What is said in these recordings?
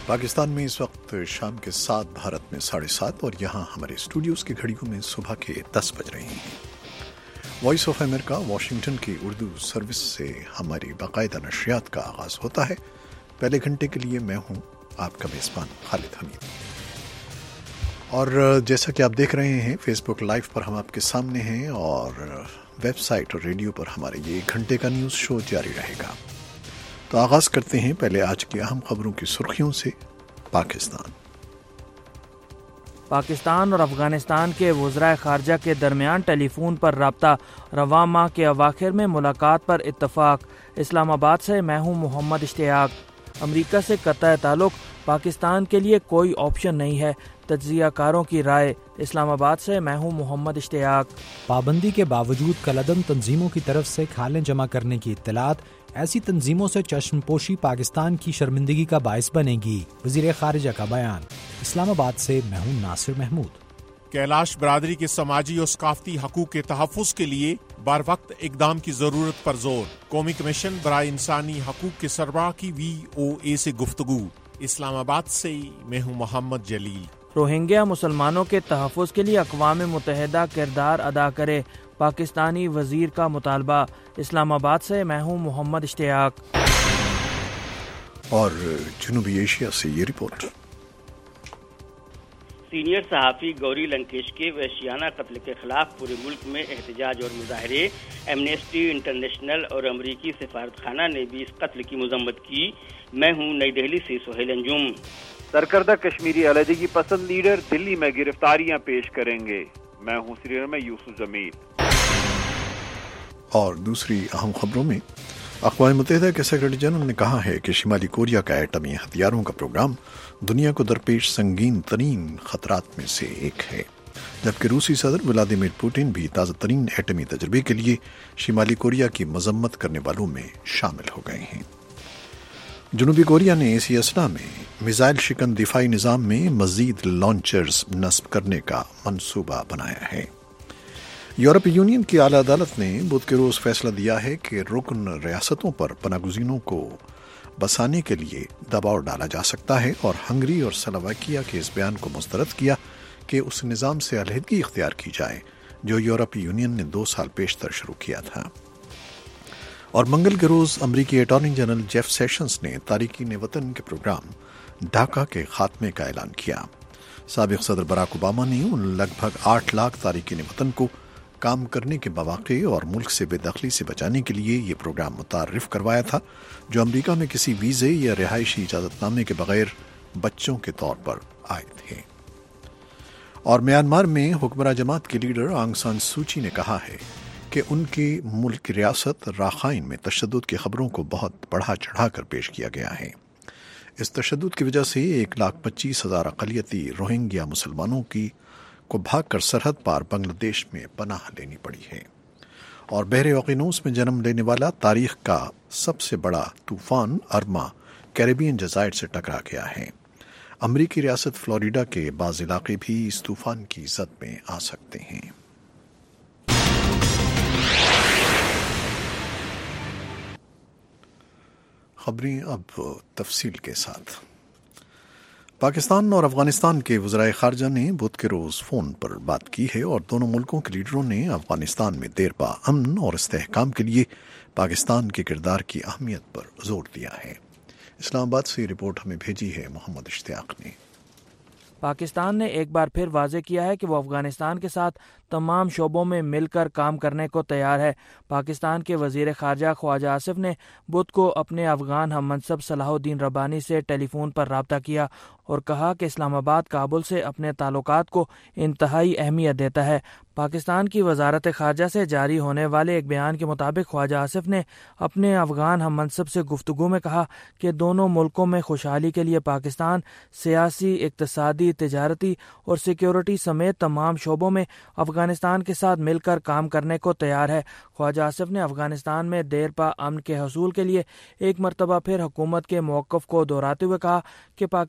پاکستان میں اس وقت شام کے 7، بھارت میں 7:30 اور یہاں ہمارے اسٹوڈیوز کی گھڑیوں میں صبح کے 10 بج رہے ہیں۔ وائس آف امریکہ واشنگٹن کی اردو سروس سے ہماری باقاعدہ نشریات کا آغاز ہوتا ہے۔ پہلے گھنٹے کے لیے میں ہوں آپ کا میزبان خالد حمید، اور جیسا کہ آپ دیکھ رہے ہیں فیس بک لائیو پر ہم آپ کے سامنے ہیں، اور ویب سائٹ اور ریڈیو پر ہمارے یہ 1 گھنٹے کا نیوز شو جاری رہے گا۔ تو آغاز کرتے ہیں پہلے آج کی اہم خبروں کی سرخیوں سے۔ پاکستان اور افغانستان کے وزرائے خارجہ کے درمیان ٹیلی فون پر رابطہ، رواں ماہ کے اواخر میں ملاقات پر اتفاق۔ اسلام آباد سے میں ہوں محمد اشتیاق۔ امریکہ سے قطع تعلق پاکستان کے لیے کوئی آپشن نہیں ہے، تجزیہ کاروں کی رائے۔ اسلام آباد سے میں ہوں محمد اشتیاق۔ پابندی کے باوجود کالعدم تنظیموں کی طرف سے کھالیں جمع کرنے کی اطلاعات، ایسی تنظیموں سے چشم پوشی پاکستان کی شرمندگی کا باعث بنے گی، وزیر خارجہ کا بیان۔ اسلام آباد سے میں ہوں ناصر محمود۔ کیلاش برادری کے سماجی اور ثقافتی حقوق کے تحفظ کے لیے بر وقت اقدام کی ضرورت پر زور۔ قومی کمیشن برائے انسانی حقوق کے سربراہ کی VOA سے گفتگو۔ اسلام آباد سے میں ہوں محمد جلیل۔ روہنگیا مسلمانوں کے تحفظ کے لیے اقوام متحدہ کردار ادا کرے، پاکستانی وزیر کا مطالبہ۔ اسلام آباد سے میں ہوں محمد اشتیاق۔ اور جنوبی ایشیا سے یہ رپورٹ۔ سینئر صحافی گوری لنکیش کے وحشیانہ قتل کے خلاف پورے ملک میں احتجاج اور مظاہرے۔ ایمنسٹی انٹرنیشنل اور امریکی سفارتخانہ نے بھی اس قتل کی مذمت کی۔ میں ہوں نئی دہلی سے سہیل انجم۔ سرکردہ کشمیری علیحدگی پسند لیڈر دلی میں گرفتاریاں پیش کریں گے۔ میں ہوں سری نگر میں یوسف جمیل۔ اور دوسری اہم خبروں میں، اقوام متحدہ کے سیکرٹری جنرل نے کہا ہے کہ شمالی کوریا کا ایٹمی ہتھیاروں کا پروگرام دنیا کو درپیش سنگین ترین خطرات میں سے ایک ہے، جبکہ روسی صدر ولادیمیر پوٹن بھی تازہ ترین ایٹمی تجربے کے لیے شمالی کوریا کی مذمت کرنے والوں میں شامل ہو گئے ہیں۔ جنوبی کوریا نے اسی اثنا میں میزائل شکن دفاعی نظام میں مزید لانچرز نصب کرنے کا منصوبہ بنایا ہے۔ یورپی یونین کی اعلیٰ عدالت نے بدھ کے روز فیصلہ دیا ہے کہ رکن ریاستوں پر پناہ گزینوں کو بسانے کے لیے دباؤ ڈالا جا سکتا ہے، اور ہنگری اور سلوواکیہ کے اس بیان کو مسترد کیا کہ اس نظام سے علیحدگی اختیار کی جائے جو یورپی یونین نے 2 سال پیشتر شروع کیا تھا۔ اور منگل کے روز امریکی اٹارنی جنرل جیف سیشنز نے تارکین وطن کے پروگرام ڈھاکہ کے خاتمے کا اعلان کیا۔ سابق صدر براک اوباما نے ان لگ بھگ 8 لاکھ تارکین وطن کو کام کرنے کے مواقع اور ملک سے بے دخلی سے بچانے کے لیے یہ پروگرام متعارف کروایا تھا، جو امریکہ میں کسی ویزے یا رہائشی اجازت نامے کے بغیر بچوں کے طور پر آئے تھے۔ اور میانمار میں حکمراں جماعت کے لیڈر آنگ سان سوچی نے کہا ہے کہ ان کی ملک کی ریاست راخائن میں تشدد کی خبروں کو بہت بڑھا چڑھا کر پیش کیا گیا ہے۔ اس تشدد کی وجہ سے 1,25,000 اقلیتی روہنگیا مسلمانوں کو بھاگ کر سرحد پار بنگلہ دیش میں پناہ لینی پڑی ہے۔ اور بحر اوقیانوس میں جنم لینے والا تاریخ کا سب سے بڑا طوفان ارما کیریبین جزائر سے ٹکرا گیا ہے۔ امریکی ریاست فلوریڈا کے بعض علاقے بھی اس طوفان کی زد میں آ سکتے ہیں۔ خبریں اب تفصیل کے ساتھ۔ پاکستان اور افغانستان کے وزرائے خارجہ نے بدھ کے روز فون پر بات کی ہے، اور دونوں ملکوں کے لیڈروں نے افغانستان میں دیرپا امن اور استحکام کے لیے پاکستان کے کردار کی اہمیت پر زور دیا ہے۔ اسلام آباد سے یہ رپورٹ ہمیں بھیجی ہے محمد اشتیاق نے۔ پاکستان نے ایک بار پھر واضح کیا ہے کہ وہ افغانستان کے ساتھ تمام شعبوں میں مل کر کام کرنے کو تیار ہے۔ پاکستان کے وزیر خارجہ خواجہ آصف نے بدھ کو اپنے افغان ہم منصب صلاح الدین ربانی سے ٹیلی فون پر رابطہ کیا اور کہا کہ اسلام آباد کابل سے اپنے تعلقات کو انتہائی اہمیت دیتا ہے۔ پاکستان کی وزارت خارجہ سے جاری ہونے والے ایک بیان کے مطابق خواجہ آصف نے اپنے افغان ہم منصب سے گفتگو میں کہا کہ دونوں ملکوں میں خوشحالی کے لیے پاکستان سیاسی، اقتصادی، تجارتی اور سیکیورٹی سمیت تمام شعبوں میں افغانستان کے ساتھ مل کر کام کرنے کو تیار ہے۔ خواجہ آصف نے افغانستان میں دیرپا امن کے حصول کے لیے ایک مرتبہ پھر حکومت کے موقف کو دہراتے ہوئے کہا کہ پاکستان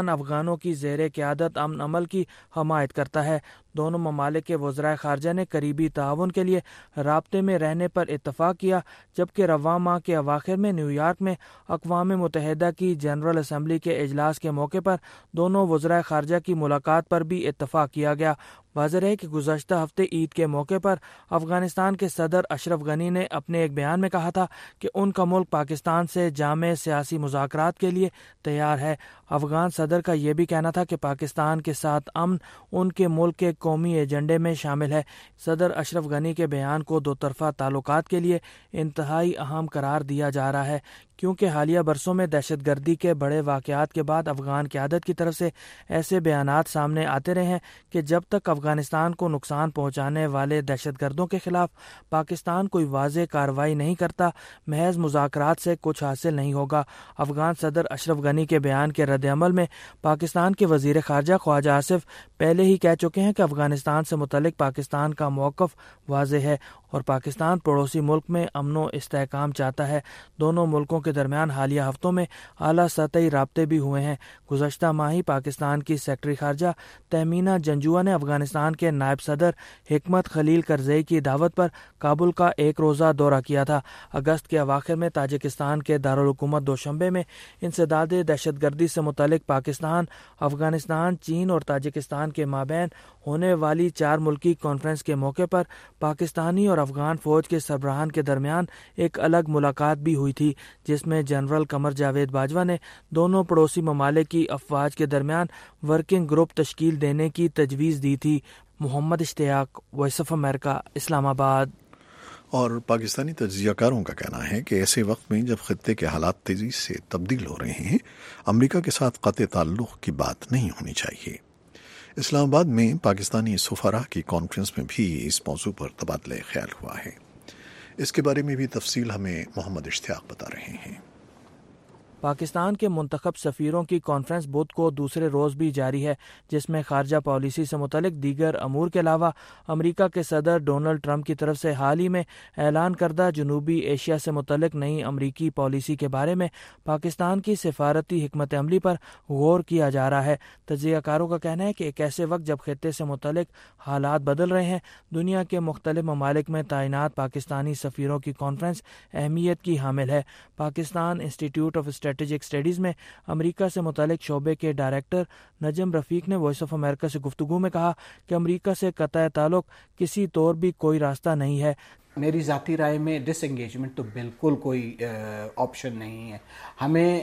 طالبان افغانوں کی زیر قیادت امن عمل کی حمایت کرتا ہے۔ دونوں ممالک کے وزرائے خارجہ نے قریبی تعاون کے لیے رابطے میں رہنے پر اتفاق کیا، جبکہ رواں ماہ کے اواخر میں نیو یارک میں اقوام متحدہ کی جنرل اسمبلی کے اجلاس کے موقع پر دونوں وزرائے خارجہ کی ملاقات پر بھی اتفاق کیا گیا۔ واضح ہے کہ گزشتہ ہفتے عید کے موقع پر افغانستان کے صدر اشرف غنی نے اپنے ایک بیان میں کہا تھا کہ ان کا ملک پاکستان سے جامع سیاسی مذاکرات کے لیے تیار ہے۔ افغان صدر کا یہ بھی کہنا تھا کہ پاکستان کے ساتھ امن ان کے ملک کے قومی ایجنڈے میں شامل ہے۔ صدر اشرف غنی کے بیان کو دو طرفہ تعلقات کے لیے انتہائی اہم قرار دیا جا رہا ہے، کیونکہ حالیہ برسوں میں دہشت گردی کے بڑے واقعات کے بعد افغان قیادت کی طرف سے ایسے بیانات سامنے آتے رہے ہیں کہ جب تک افغانستان کو نقصان پہنچانے والے دہشت گردوں کے خلاف پاکستان کوئی واضح کارروائی نہیں کرتا، محض مذاکرات سے کچھ حاصل نہیں ہوگا۔ افغان صدر اشرف غنی کے بیان کے رد عمل میں پاکستان کے وزیر خارجہ خواجہ آصف پہلے ہی کہہ چکے ہیں کہ افغانستان سے متعلق پاکستان کا موقف واضح ہے اور پاکستان پڑوسی ملک میں امن و استحکام چاہتا ہے۔ دونوں ملکوں کے درمیان حالیہ ہفتوں میں اعلیٰ سطحی رابطے بھی ہوئے ہیں۔ گزشتہ ماہ ہی پاکستان کی سیکرٹری خارجہ تہمینہ جنجوعہ نے افغانستان کے نائب صدر حکمت خلیل کرزئی کی دعوت پر کابل کا ایک روزہ دورہ کیا تھا۔ اگست کے اواخر میں تاجکستان کے دارالحکومت دوشنبے میں انسداد دہشت گردی سے متعلق پاکستان، افغانستان، چین اور تاجکستان کے مابین ہونے والی 4 ملکی کانفرنس کے موقع پر پاکستانی اور افغان فوج کے سربراہان کے درمیان ایک الگ ملاقات بھی ہوئی تھی، جس میں جنرل قمر جاوید باجوہ نے دونوں پڑوسی ممالک کی افواج کے درمیان ورکنگ گروپ تشکیل دینے کی تجویز دی تھی۔ محمد اشتیاق، وائس آف امریکہ، اسلام آباد۔ اور پاکستانی تجزیہ کاروں کا کہنا ہے کہ ایسے وقت میں جب خطے کے حالات تیزی سے تبدیل ہو رہے ہیں، امریکہ کے ساتھ قطع تعلق کی بات نہیں ہونی چاہیے۔ اسلام آباد میں پاکستانی سفراء کی کانفرنس میں بھی اس موضوع پر تبادلہ خیال ہوا ہے۔ اس کے بارے میں بھی تفصیل ہمیں محمد اشتیاق بتا رہے ہیں۔ پاکستان کے منتخب سفیروں کی کانفرنس بدھ کو دوسرے روز بھی جاری ہے، جس میں خارجہ پالیسی سے متعلق دیگر امور کے علاوہ امریکہ کے صدر ڈونلڈ ٹرمپ کی طرف سے حال ہی میں اعلان کردہ جنوبی ایشیا سے متعلق نئی امریکی پالیسی کے بارے میں پاکستان کی سفارتی حکمت عملی پر غور کیا جا رہا ہے۔ تجزیہ کاروں کا کہنا ہے کہ ایک ایسے وقت جب خطے سے متعلق حالات بدل رہے ہیں، دنیا کے مختلف ممالک میں تعینات پاکستانی سفیروں کی کانفرنس اہمیت کی حامل ہے۔ Pakistan institute of strategic studies میں امریکہ سے متعلق شعبے کے ڈائریکٹر نجم رفیق نے وائس آف امریکہ سے گفتگو میں کہا کہ امریکہ سے قطع تعلق کسی طور بھی کوئی راستہ نہیں ہے۔ میری ذاتی رائے میں ڈس انگیجمنٹ تو بالکل کوئی آپشن نہیں ہے۔ ہمیں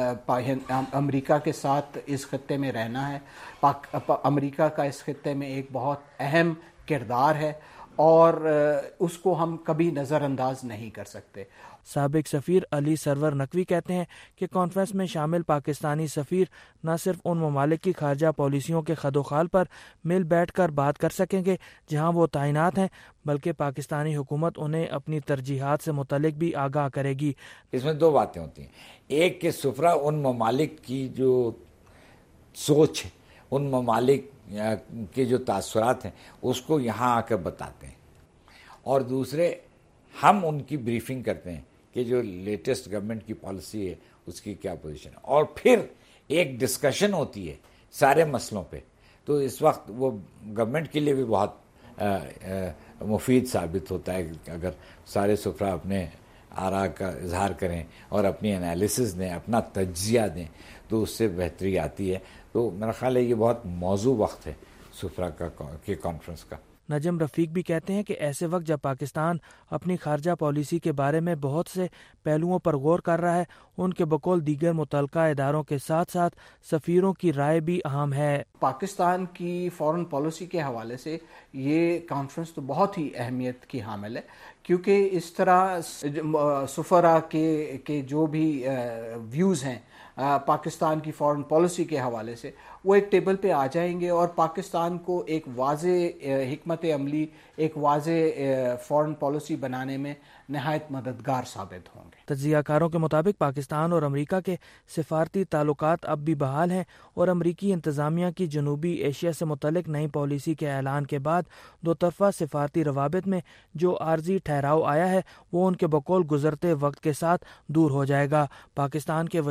امریکہ کے ساتھ اس خطے میں رہنا ہے۔ امریکہ کا اس خطے میں ایک بہت اہم کردار ہے اور اس کو ہم کبھی نظر انداز نہیں کر سکتے۔ سابق سفیر علی سرور نقوی کہتے ہیں کہ کانفرنس میں شامل پاکستانی سفیر نہ صرف ان ممالک کی خارجہ پالیسیوں کے خد و خال پر مل بیٹھ کر بات کر سکیں گے جہاں وہ تعینات ہیں، بلکہ پاکستانی حکومت انہیں اپنی ترجیحات سے متعلق بھی آگاہ کرے گی۔ اس میں 2 باتیں ہوتی ہیں، ایک کہ سفراء ان ممالک کی جو سوچ ہے، ان ممالک کے جو تاثرات ہیں اس کو یہاں آ کر بتاتے ہیں، اور دوسرے ہم ان کی بریفنگ کرتے ہیں کہ جو لیٹسٹ گورنمنٹ کی پالیسی ہے اس کی کیا پوزیشن ہے، اور پھر ایک ڈسکشن ہوتی ہے سارے مسئلوں پہ۔ تو اس وقت وہ گورنمنٹ کے لیے بھی بہت مفید ثابت ہوتا ہے کہ اگر سارے سفراء اپنے آراء کا اظہار کریں اور اپنی انالیسز دیں، اپنا تجزیہ دیں، تو اس سے بہتری آتی ہے۔ تو میرا خیال ہے یہ بہت موزوں وقت ہے سفراء کی کانفرنس کا۔ نجم رفیق بھی کہتے ہیں کہ ایسے وقت جب پاکستان اپنی خارجہ پالیسی کے بارے میں بہت سے پہلوؤں پر غور کر رہا ہے، ان کے بقول دیگر متعلقہ اداروں کے ساتھ ساتھ سفیروں کی رائے بھی اہم ہے۔ پاکستان کی فارن پالیسی کے حوالے سے یہ کانفرنس تو بہت ہی اہمیت کی حامل ہے، کیونکہ اس طرح سفراء کے جو بھی ویوز ہیں پاکستان کی فارن پالیسی کے حوالے سے، وہ ایک ٹیبل پہ آ جائیں گے اور پاکستان کو ایک واضح حکمت عملی، ایک واضح فارن پالیسی بنانے میں نہایت مددگار ثابت ہوں گے۔ تجزیہ کاروں کے مطابق پاکستان اور امریکہ کے سفارتی تعلقات اب بھی بحال ہیں، اور امریکی انتظامیہ کی جنوبی ایشیا سے متعلق نئی پالیسی کے اعلان کے بعد دو طرفہ سفارتی روابط میں جو عارضی ٹھہراؤ آیا ہے وہ ان کے بقول گزرتے وقت کے ساتھ دور ہو جائے گا۔ پاکستان کے وزیر خارجہ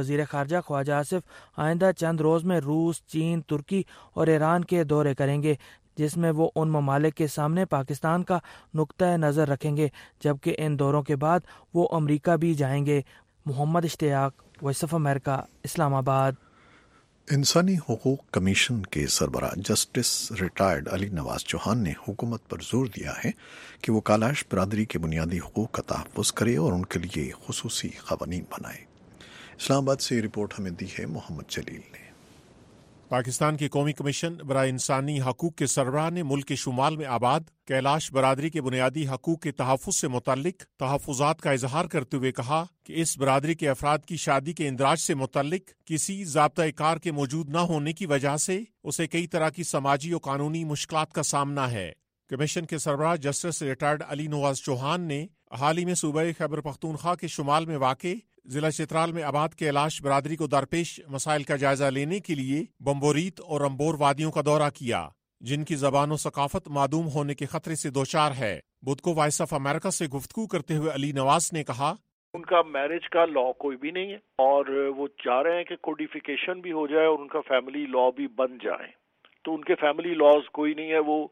خارجہ خواجہ آصف آئندہ چند روز میں روس، چین، ترکی اور ایران کے دورے کریں گے، جس میں وہ ان ممالک کے سامنے پاکستان کا نقطۂ نظر رکھیں گے، جبکہ ان دوروں کے بعد وہ امریکہ بھی جائیں گے۔ محمد اشتیاق، وائس آف امریکہ، اسلام آباد۔ انسانی حقوق کمیشن کے سربراہ جسٹس ریٹائرڈ علی نواز چوہان نے حکومت پر زور دیا ہے کہ وہ کالاش برادری کے بنیادی حقوق کا تحفظ کرے اور ان کے لیے خصوصی قوانین بنائے۔ اسلام آباد سے یہ رپورٹ ہمیں دی ہے محمد جلیل نے۔ پاکستان کے قومی کمیشن برائے انسانی حقوق کے سربراہ نے ملک کے شمال میں آباد کیلاش برادری کے بنیادی حقوق کے تحفظ سے متعلق تحفظات کا اظہار کرتے ہوئے کہا کہ اس برادری کے افراد کی شادی کے اندراج سے متعلق کسی ضابطۂ کار کے موجود نہ ہونے کی وجہ سے اسے کئی طرح کی سماجی اور قانونی مشکلات کا سامنا ہے۔ کمیشن کے سربراہ جسٹس ریٹائرڈ علی نواز چوہان نے حال ہی میں صوبہ خیبر پختونخوا کے شمال میں واقع ضلع چترال میں آباد کیلاش برادری کو درپیش مسائل کا جائزہ لینے کے لیے بمبوریت اور رمبور وادیوں کا دورہ کیا، جن کی زبان و ثقافت معدوم ہونے کے خطرے سے دوچار ہے۔ بدھ کو وائس آف امریکہ سے گفتگو کرتے ہوئے علی نواز نے کہا، ان کا میرج کا لا کوئی بھی نہیں ہے اور وہ چاہ رہے ہیں کہ کوڈیفیکیشن بھی ہو جائے اور ان کا فیملی لا بھی بن جائے، تو ان کے فیملی لاز کوئی نہیں ہے۔ وہ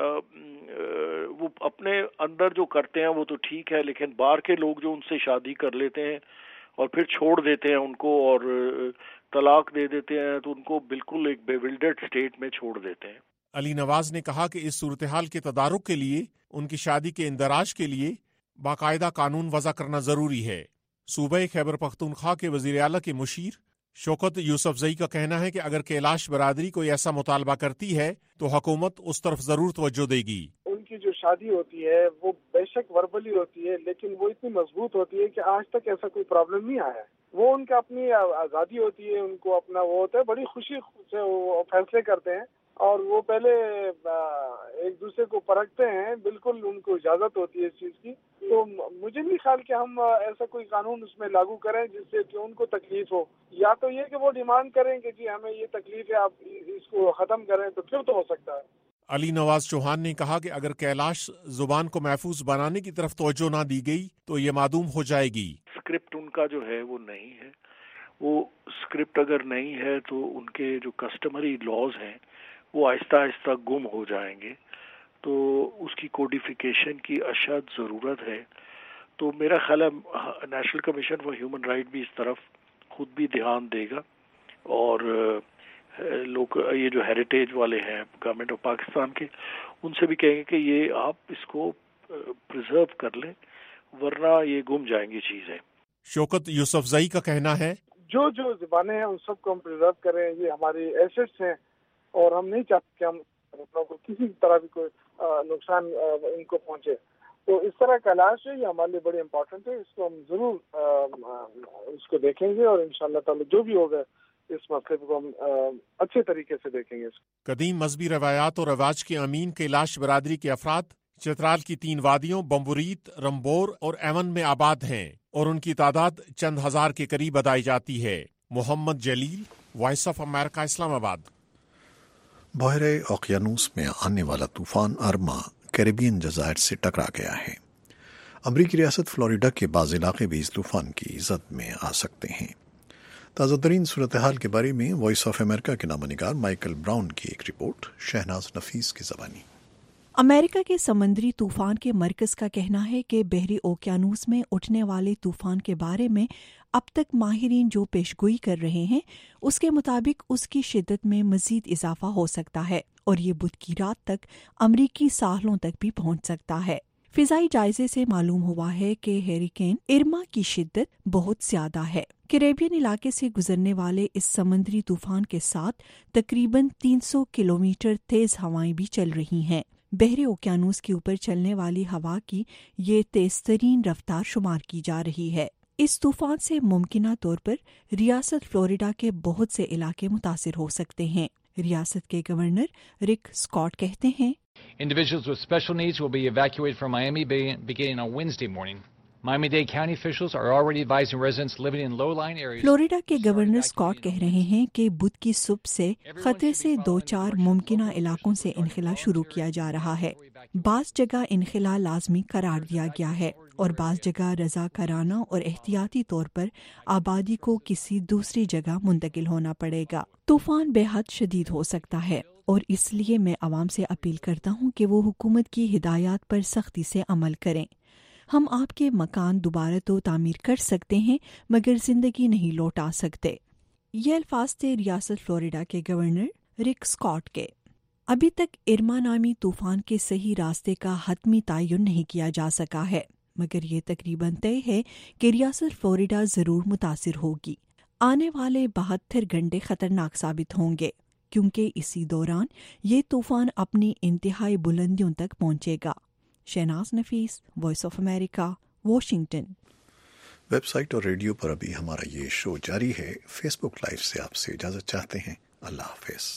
اپنے اندر جو کرتے ہیں وہ تو ٹھیک ہے، لیکن باہر کے لوگ جو ان سے شادی کر لیتے ہیں اور پھر چھوڑ دیتے ہیں ان کو اور طلاق دے دیتے ہیں، تو ان کو بالکل ایک بیولڈرڈ سٹیٹ میں چھوڑ دیتے ہیں۔ علی نواز نے کہا کہ اس صورتحال کے تدارک کے لیے ان کی شادی کے اندراج کے لیے باقاعدہ قانون وضع کرنا ضروری ہے۔ صوبہ خیبر پختونخوا کے وزیر اعلیٰ کے مشیر شوکت یوسفزئی کا کہنا ہے کہ اگر کیلاش برادری کوئی ایسا مطالبہ کرتی ہے تو حکومت اس طرف ضرور توجہ دے گی۔ ان کی جو شادی ہوتی ہے وہ بے شک وربلی ہوتی ہے، لیکن وہ اتنی مضبوط ہوتی ہے کہ آج تک ایسا کوئی پرابلم نہیں آیا ہے۔ وہ ان کا اپنی آزادی ہوتی ہے، ان کو اپنا وہ ہوتا ہے، بڑی خوشی سے وہ فیصلے کرتے ہیں اور وہ پہلے ایک دوسرے کو پرکھتے ہیں، بالکل ان کو اجازت ہوتی ہے اس چیز کی۔ تو مجھے نہیں خیال کہ ہم ایسا کوئی قانون اس میں لاگو کریں جس سے کہ ان کو تکلیف ہو، یا تو یہ کہ وہ ڈیمانڈ کریں کہ جی ہمیں یہ تکلیف ہے، آپ اس کو ختم کریں، تو پھر تو ہو سکتا ہے۔ علی نواز چوہان نے کہا کہ اگر کیلاش زبان کو محفوظ بنانے کی طرف توجہ نہ دی گئی تو یہ معدوم ہو جائے گی۔ اسکرپٹ ان کا جو ہے وہ نہیں ہے، وہ اسکرپٹ اگر نہیں ہے تو ان کے جو کسٹمری لاز ہیں وہ آہستہ آہستہ گم ہو جائیں گے، تو اس کی کوڈیفیکیشن کی اشد ضرورت ہے۔ تو میرا خیال ہے national commission for human right بھی اس طرف خود بھی دھیان دے گا، اور لوگ یہ جو ہیریٹیج والے ہیں گورنمنٹ آف پاکستان کے، ان سے بھی کہیں گے کہ یہ آپ اس کو پریزرو کر لیں، ورنہ یہ گم جائیں گی چیزیں۔ شوکت یوسفزئی کا کہنا ہے، جو زبانیں ہیں ان سب کو ہم پریزرو کریں، یہ ہماری ایسٹس ہیں اور ہم نہیں چاہتے کہ ہم کو کسی طرح بھی کوئی نقصان ان کو پہنچے۔ تو اس طرح کا علاج ہے، یہ ہمارے لیے بڑی امپورٹنٹ ہے، اس کو ہم ضرور اس کو دیکھیں گے اور انشاءاللہ تعالی جو بھی ہوگا اس مسئلے کو ہم اچھے طریقے سے دیکھیں گے۔ قدیم مذہبی روایات اور رواج کے امین کیلاش برادری کے افراد چترال کی 3 وادیوں بمبوریت، رمبور اور ایون میں آباد ہیں اور ان کی تعداد چند ہزار کے قریب بتائی جاتی ہے۔ محمد جلیل، وائس آف امریکہ، اسلام آباد۔ بحیرہ اوقیانوس میں آنے والا طوفان ارما کیریبین جزائر سے ٹکرا گیا ہے۔ امریکی ریاست فلوریڈا کے بعض علاقے بھی اس طوفان کی زد میں آ سکتے ہیں۔ تازہ ترین صورتحال کے بارے میں وائس آف امریکہ کے نامہ نگار مائیکل براؤن کی ایک رپورٹ، شہناز نفیس کی زبانی۔ امریکہ کے سمندری طوفان کے مرکز کا کہنا ہے کہ بحری اوقیانوس میں اٹھنے والے طوفان کے بارے میں اب تک ماہرین جو پیشگوئی کر رہے ہیں اس کے مطابق اس کی شدت میں مزید اضافہ ہو سکتا ہے اور یہ بدھ کی رات تک امریکی ساحلوں تک بھی پہنچ سکتا ہے۔ فضائی جائزے سے معلوم ہوا ہے کہ ہیریکین ارما کی شدت بہت زیادہ ہے۔ کیریبین علاقے سے گزرنے والے اس سمندری طوفان کے ساتھ تقریباً 300 کلومیٹر تیز ہوائیں بھی چل رہی ہیں۔ بحر اوقیانوس کے اوپر چلنے والی ہوا کی یہ تیز ترین رفتار شمار کی جا رہی ہے۔ اس طوفان سے ممکنہ طور پر ریاست فلوریڈا کے بہت سے علاقے متاثر ہو سکتے ہیں۔ ریاست کے گورنر رک اسکاٹ کہتے ہیں، Individuals with special needs will be evacuated from Miami beginning on Wednesday morning. Miami-Dade County officials are already advising residents living in low-lying areas. Florida کے گورنر اسکاٹ کہہ رہے ہیں کہ بدھ کی صبح سے خطرے سے 2-4 ممکنہ علاقوں سے انخلا شروع کیا جا رہا ہے۔ بعض جگہ انخلا لازمی قرار دیا گیا ہے۔ اور بعض جگہ رضاکارانہ اور احتیاطی طور پر آبادی کو کسی دوسری جگہ منتقل ہونا پڑے گا۔ طوفان بے حد شدید ہو سکتا ہے اور اس لیے میں عوام سے اپیل کرتا ہوں کہ وہ حکومت کی ہدایات پر سختی سے عمل کریں۔ ہم آپ کے مکان دوبارہ تو تعمیر کر سکتے ہیں مگر زندگی نہیں لوٹا سکتے۔ یہ الفاظ تھے ریاست فلوریڈا کے گورنر رک اسکاٹ کے۔ ابھی تک ارما نامی طوفان کے صحیح راستے کا حتمی تعین نہیں کیا جا سکا ہے، مگر یہ تقریباً طے ہے کہ ریاست فلوریڈا ضرور متاثر ہوگی۔ آنے والے 72 گھنٹے خطرناک ثابت ہوں گے کیونکہ اسی دوران یہ طوفان اپنی انتہائی بلندیوں تک پہنچے گا۔ Shehnaz Nafees, voice of America, Washington. Website اور ریڈیو پر ابھی ہمارا یہ شو جاری ہے۔ فیس بک لائیو سے آپ سے اجازت چاہتے ہیں۔ اللہ حافظ۔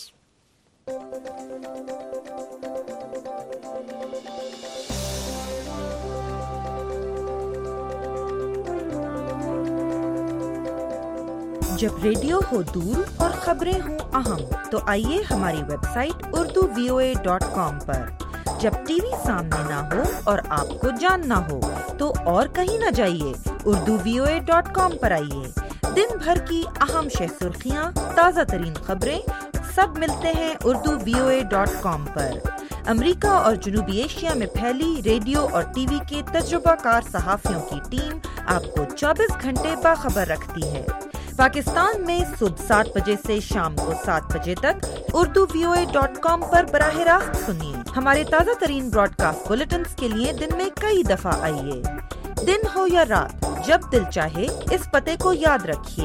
جب ریڈیو ہو دور اور خبریں ہوں اہم تو آئیے ہماری ویب سائٹ urduvoa.com پر۔ جب ٹی وی سامنے نہ ہو اور آپ کو جاننا ہو تو اور کہیں نہ جائیے، urduvoa.com پر آئیے۔ دن بھر کی اہم شہ سرخیاں، تازہ ترین خبریں سب ملتے ہیں urduvoa.com پر۔ امریکہ اور جنوبی ایشیا میں پھیلی ریڈیو اور ٹی وی کے تجربہ کار صحافیوں کی ٹیم آپ کو 24 گھنٹے باخبر رکھتی ہے۔ پاکستان میں صبح 7 بجے سے شام کو 7 بجے تک urduvoa.com پر براہ راست سنیے۔ ہمارے تازہ ترین براڈ کاسٹ بلیٹنز کے لیے دن میں کئی دفعہ آئیے۔ دن ہو یا رات، جب دل چاہے اس پتے کو یاد رکھیے،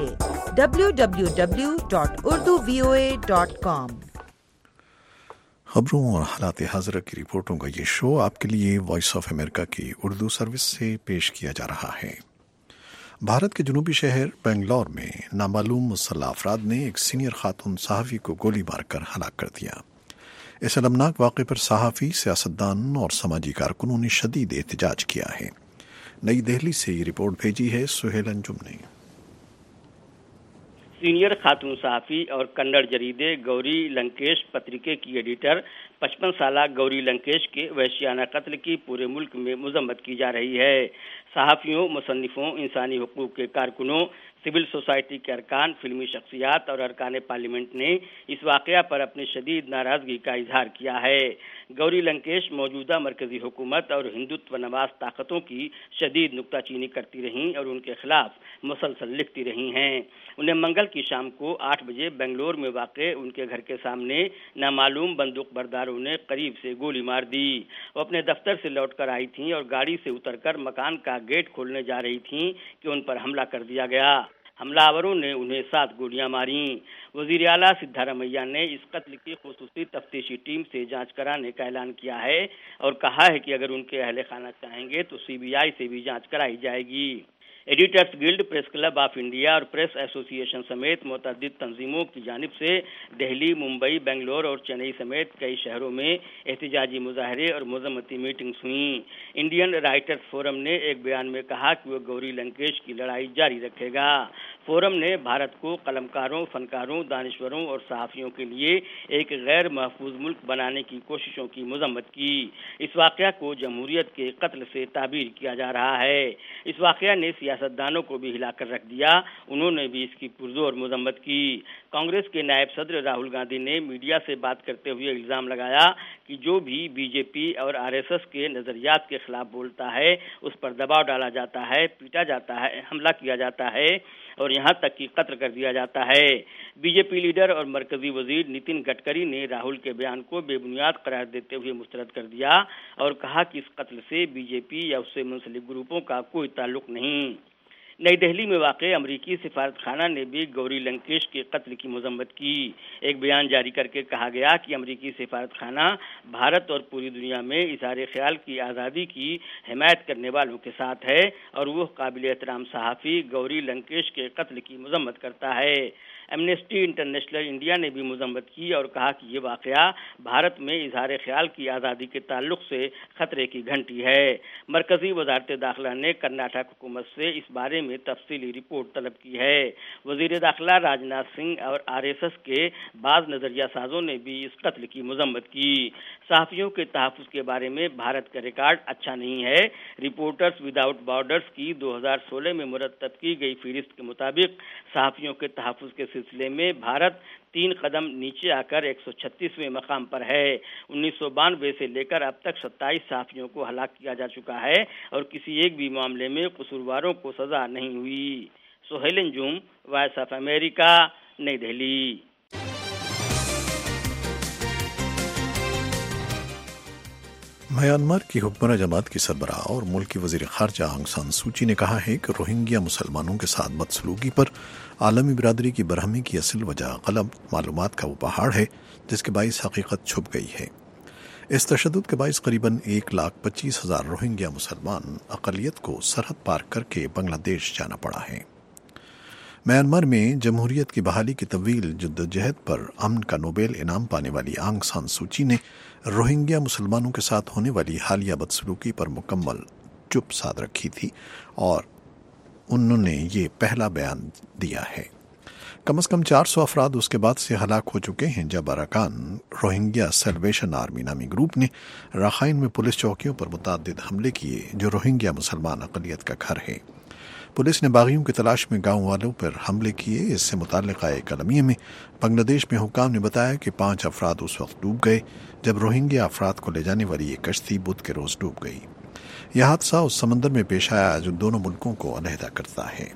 www.urduvoa.com۔ خبروں اور حالات حاضرہ کی رپورٹوں کا یہ شو آپ کے لیے وائس آف امریکہ کی اردو سروس سے پیش کیا جا رہا ہے۔ بھارت کے جنوبی شہر بنگلور میں نامعلوم مسلح افراد نے ایک سینئر خاتون صحافی کو گولی مار کر ہلاک کر دیا۔ اس المناک واقعے پر صحافی، سیاستدان اور سماجی کارکنوں نے شدید احتجاج کیا ہے۔ نئی دہلی سے یہ رپورٹ بھیجی ہے سہیل انجم نے۔ سینئر خاتون صحافی اور کنڑ جریدے گوری لنکیش پتریکے کی ایڈیٹر 55 سالہ گوری لنکیش کے وحشیانہ قتل کی پورے ملک میں مذمت کی جا رہی ہے۔ صحافیوں، مصنفوں، انسانی حقوق کے کارکنوں، سول سوسائٹی کے ارکان، فلمی شخصیات اور ارکان پارلیمنٹ نے اس واقعہ پر اپنی شدید ناراضگی کا اظہار کیا ہے۔ گوری لنکیش موجودہ مرکزی حکومت اور ہندوتو نواز طاقتوں کی شدید نکتہ چینی کرتی رہیں اور ان کے خلاف مسلسل لکھتی رہی ہیں۔ انہیں منگل کی شام کو 8 بجے بنگلور میں واقع ان کے گھر کے سامنے نامعلوم بندوق برداروں نے قریب سے گولی مار دی۔ وہ اپنے دفتر سے لوٹ کر آئی تھیں اور گاڑی سے اتر کر مکان کا گیٹ کھولنے جا رہی تھیں کہ ان پر حملہ کر دیا گیا۔ حملہ آوروں نے انہیں 7 گولیاں ماریں۔ وزیر اعلیٰ سدھارمیہ نے اس قتل کی خصوصی تفتیشی ٹیم سے جانچ کرانے کا اعلان کیا ہے اور کہا ہے کہ اگر ان کے اہل خانہ چاہیں گے تو CBI سے بھی جانچ کرائی جائے گی۔ Editors guild, press club of India اور پریس ایسوسی ایشن سمیت متعدد تنظیموں کی جانب سے دہلی، ممبئی، بنگلور اور چنئی سمیت کئی شہروں میں احتجاجی مظاہرے اور مذمتی میٹنگز ہوئیں۔ انڈین رائٹرز فورم نے ایک بیان میں کہا کہ وہ گوری لنکیش کی لڑائی جاری رکھے گا۔ فورم نے بھارت کو قلمکاروں، فنکاروں، دانشوروں اور صحافیوں کے لیے ایک غیر محفوظ ملک بنانے کی کوششوں کی مذمت کی۔ اس واقعہ کو جمہوریت کے قتل سے تعبیر کیا جا رہا ہے۔ اس واقعہ نے سیاستدانوں کو بھی ہلا کر رکھ دیا، انہوں نے بھی اس کی پرزور مذمت کی۔ کانگریس کے نائب صدر راہل گاندھی نے میڈیا سے بات کرتے ہوئے الزام لگایا کہ جو بھی BJP اور RSS کے نظریات کے خلاف بولتا ہے اس پر دباؤ ڈالا جاتا ہے، پیٹا جاتا ہے، حملہ کیا جاتا ہے اور یہاں تک کہ قتل کر دیا جاتا ہے۔ BJP لیڈر اور مرکزی وزیر نتن گڈکری نے راہل کے بیان کو بے بنیاد قرار دیتے ہوئے مسترد کر دیا اور کہا کہ اس قتل سے BJP یا اس سے منسلک گروپوں کا کوئی تعلق نہیں۔ نئی دہلی میں واقع امریکی سفارت خانہ نے بھی گوری لنکیش کے قتل کی مذمت کی۔ ایک بیان جاری کر کے کہا گیا کہ امریکی سفارت خانہ بھارت اور پوری دنیا میں اظہار خیال کی آزادی کی حمایت کرنے والوں کے ساتھ ہے اور وہ قابل احترام صحافی گوری لنکیش کے قتل کی مذمت کرتا ہے۔ ایمنسٹی انٹرنیشنل انڈیا نے بھی مذمت کی اور کہا کہ یہ واقعہ بھارت میں اظہار خیال کی آزادی کے تعلق سے خطرے کی گھنٹی ہے۔ مرکزی وزارت داخلہ نے کرناٹک حکومت سے اس بارے میں تفصیلی رپورٹ طلب کی ہے۔ وزیر داخلہ راجناتھ سنگھ اور RSS کے بعض نظریہ سازوں نے بھی اس قتل کی مذمت کی۔ صحافیوں کے تحفظ کے بارے میں بھارت کا ریکارڈ اچھا نہیں ہے۔ رپورٹرز وداؤٹ بارڈرز کی 2016 میں مرتب کی گئی فہرست کے مطابق صحافیوں کے تحفظ کے سلسلے میں بھارت 3 قدم نیچے آ کر 136ویں مقام پر ہے۔ 1992 سے لے کر اب تک 27 صحافیوں کو ہلاک کیا جا چکا ہے اور کسی ایک بھی معاملے میں قصورواروں کو سزا نہیں ہوئی۔ Sohail Anjum, voice of America, Nai Delhi. Myanmar کی حکمراں جماعت کی سربراہ اور ملک کی وزیر خارجہ آنگ سان سوچی نے کہا ہے کہ روہنگیا مسلمانوں کے ساتھ بدسلوکی پر عالمی برادری کی برہمی کی اصل وجہ غلط معلومات کا وہ پہاڑ ہے جس کے باعث حقیقت چھپ گئی ہے۔ اس تشدد کے باعث قریباً 1,25,000 روہنگیا مسلمان اقلیت کو سرحد پار کر کے بنگلہ دیش جانا پڑا ہے۔ میانمار میں جمہوریت کی بحالی کی طویل جدوجہد پر امن کا نوبیل انعام پانے والی آنگ سان سوچی نے روہنگیا مسلمانوں کے ساتھ ہونے والی حالیہ بدسلوکی پر مکمل چپ سادھ رکھی تھی اور انہوں نے یہ پہلا بیان دیا ہے۔ کم از کم 400 افراد اس کے بعد سے ہلاک ہو چکے ہیں جب اراکان روہنگیا سیلویشن آرمی نامی گروپ نے راخائن میں پولیس چوکیوں پر متعدد حملے کیے جو روہنگیا مسلمان اقلیت کا گھر ہے۔ پولیس نے باغیوں کی تلاش میں گاؤں والوں پر حملے کیے۔ اس سے متعلق ایک اعلامیے میں بنگلہ دیش میں حکام نے بتایا کہ 5 افراد اس وقت ڈوب گئے جب روہنگیا افراد کو لے جانے والی ایک کشتی بدھ کے روز ڈوب گئی۔ یہ حادثہ اس سمندر میں پیش آیا جو دونوں ملکوں کو علیحدہ کرتا ہے۔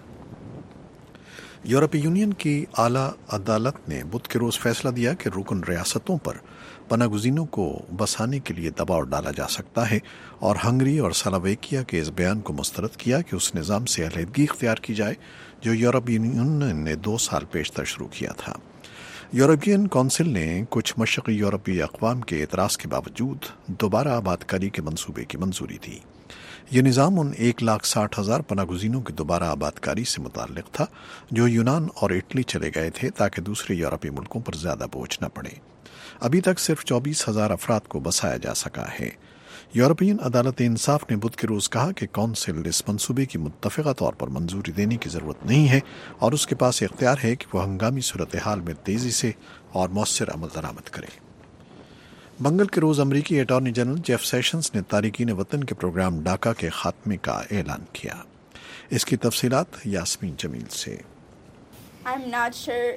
یورپی یونین کی اعلیٰ عدالت نے بدھ کے روز فیصلہ دیا کہ رکن ریاستوں پر پناہ گزینوں کو بسانے کے لیے دباؤ ڈالا جا سکتا ہے اور ہنگری اور سلاویکیا کے اس بیان کو مسترد کیا کہ اس نظام سے علیحدگی اختیار کی جائے جو یورپی یونین نے 2 سال پیشتر شروع کیا تھا۔ یورپین کونسل نے کچھ مشرقی یورپی اقوام کے اعتراض کے باوجود دوبارہ آباد کاری کے منصوبے کی منظوری دی۔ یہ نظام ان 1,60,000 پناہ گزینوں کی دوبارہ آباد کاری سے متعلق تھا جو یونان اور اٹلی چلے گئے تھے تاکہ دوسرے یورپی ملکوں پر زیادہ بوجھ نہ پڑے۔ ابھی تک صرف 24,000 افراد کو بسایا جا سکا ہے۔ یورپین عدالت انصاف نے بدھ کے روز کہا کہ کونسل اس منصوبے کی متفقہ طور پر منظوری دینے کی ضرورت نہیں ہے اور اس کے پاس اختیار ہے کہ وہ ہنگامی صورتحال میں تیزی سے اور مؤثر عمل درآمد کرے۔ منگل کے روز امریکی اٹارنی جنرل جیف سیشنز نے تارکین وطن کے پروگرام ڈاکا کے خاتمے کا اعلان کیا۔ اس کی تفصیلات یاسمین جمیل سے۔ I'm not sure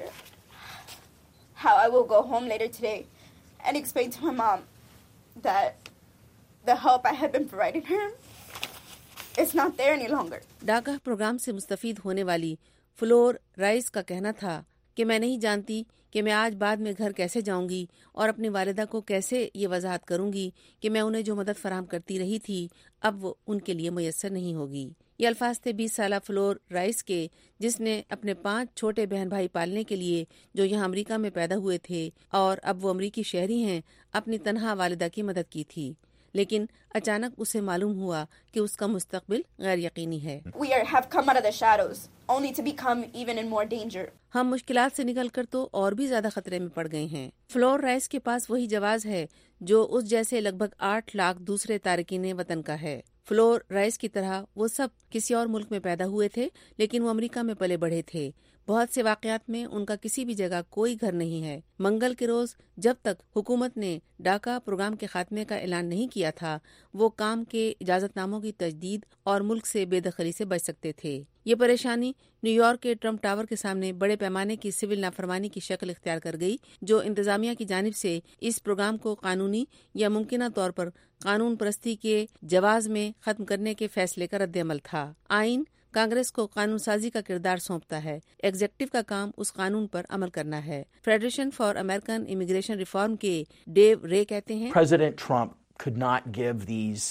how I will go home later today and explain to my mom that the help I have been providing her is not there any longer. DACA program سے مستفید ہونے والی فلور رائس کا کہنا تھا کہ میں نہیں جانتی کہ میں آج بعد میں گھر کیسے جاؤں گی اور اپنی والدہ کو کیسے یہ وضاحت کروں گی کہ میں انہیں جو مدد فراہم کرتی رہی تھی اب وہ ان کے لیے میسر نہیں ہوگی۔ یہ الفاظ تھے 20 سالہ فلور رائس کے، جس نے اپنے 5 چھوٹے بہن بھائی پالنے کے لیے جو یہاں امریکہ میں پیدا ہوئے تھے اور اب وہ امریکی شہری ہیں، اپنی تنہا والدہ کی مدد کی تھی، لیکن اچانک اسے معلوم ہوا کہ اس کا مستقبل غیر یقینی ہے۔ have come out of the shadows only to become even in more danger. ہم مشکلات سے نکل کر تو اور بھی زیادہ خطرے میں پڑ گئے ہیں۔ فلور رائس کے پاس وہی جواز ہے جو اس جیسے لگ بھگ 8 لاکھ دوسرے تارکین وطن کا ہے۔ فلور رائس کی طرح وہ سب کسی اور ملک میں پیدا ہوئے تھے لیکن وہ امریکہ میں پلے بڑھے تھے۔ بہت سے واقعات میں ان کا کسی بھی جگہ کوئی گھر نہیں ہے۔ منگل کے روز جب تک حکومت نے ڈاکا پروگرام کے خاتمے کا اعلان نہیں کیا تھا وہ کام کے اجازت ناموں کی تجدید اور ملک سے بے دخلی سے بچ سکتے تھے۔ یہ پریشانی نیو یارک کے ٹرمپ ٹاور کے سامنے بڑے پیمانے کی سول نافرمانی کی شکل اختیار کر گئی جو انتظامیہ کی جانب سے اس پروگرام کو قانونی یا ممکنہ طور پر قانون پرستی کے جواز میں ختم کرنے کے فیصلے کا رد عمل تھا۔ آئین کانگریس کو قانون سازی کا کردار سونپتا ہے، ایگزیکٹو کا کام اس قانون پر عمل کرنا ہے۔ Federation for American immigration reform کے ڈیو رے کہتے ہیں President Trump could not give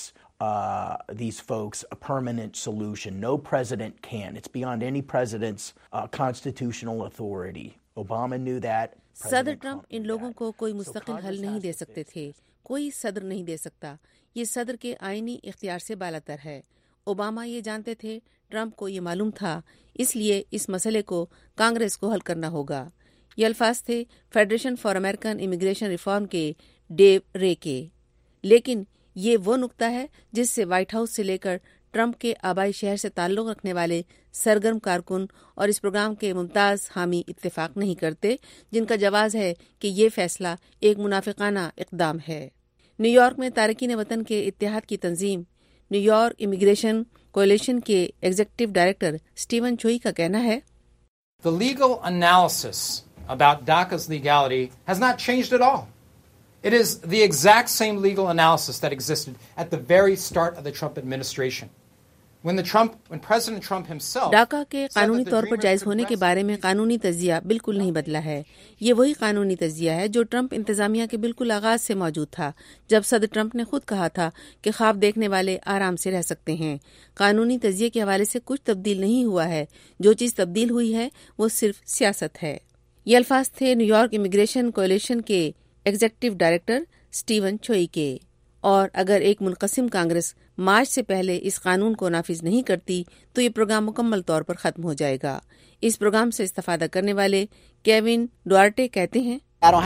these folks a permanent solution. No president can. It's beyond any president's constitutional authority. Obama knew that. صدر ٹرمپ ان لوگوں کو کوئی مستقل حل نہیں دے سکتے تھے، کوئی صدر نہیں دے سکتا، یہ صدر کے آئینی اختیار سے بالاتر ہے۔ اوباما یہ جانتے تھے، ٹرمپ کو یہ معلوم تھا، اس لیے اس مسئلے کو کانگریس کو حل کرنا ہوگا۔ یہ الفاظ تھے federation for American immigration reform کے ڈیو رے کے۔ لیکن یہ وہ نقطہ ہے جس سے وائٹ ہاؤس سے لے کر ٹرمپ کے آبائی شہر سے تعلق رکھنے والے سرگرم کارکن اور اس پروگرام کے ممتاز حامی اتفاق نہیں کرتے، جن کا جواز ہے کہ یہ فیصلہ ایک منافقانہ اقدام ہے۔ نیو یارک میں تارکین وطن کے اتحاد کی تنظیم نیو یارک امیگریشن کولیشن کے ایگزیکٹو ڈائریکٹر اسٹیون چوئی کا کہنا ہے، The legal analysis about DACA's legality has not changed at all. It is the exact same legal analysis that existed at the very start of the Trump administration. When President Trump himself ڈاکا کے قانونی طور پر جائز ہونے کے بارے میں قانونی تجزیہ بالکل نہیں بدلا ہے۔ یہ وہی قانونی تجزیہ ہے جو ٹرمپ انتظامیہ کے بالکل آغاز سے موجود تھا، جب صدر ٹرمپ نے خود کہا تھا کہ خواب دیکھنے والے آرام سے رہ سکتے ہیں۔ قانونی تجزیے کے حوالے سے کچھ تبدیل نہیں ہوا ہے، جو چیز تبدیل ہوئی ہے وہ صرف سیاست ہے۔ یہ الفاظ تھے نیو یارک امیگریشن کولیشن کے ایگزیکٹو ڈائریکٹر اسٹیون چوئی کے۔ اور اگر ایک منقسم کانگریس مارچ سے پہلے اس قانون کو نافذ نہیں کرتی تو یہ پروگرام مکمل طور پر ختم ہو جائے گا۔ اس پروگرام سے استفادہ کرنے والے کیون ڈوارٹے کہتے ہیں،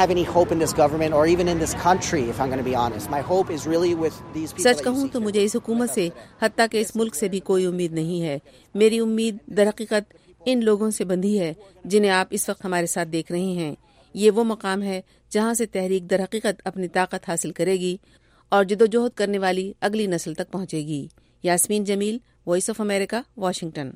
سچ کہوں تو مجھے اس حکومت سے، حتیٰ کہ اس ملک سے بھی کوئی امید نہیں ہے۔ میری امید در حقیقت ان لوگوں سے بندھی ہے جنہیں آپ اس وقت ہمارے ساتھ دیکھ رہے ہیں۔ یہ وہ مقام ہے جہاں سے تحریک در حقیقت اپنی طاقت حاصل کرے گی اور جدوجہد کرنے والی اگلی نسل تک پہنچے گی۔ Yasmeen Jameel, voice of America, Washington.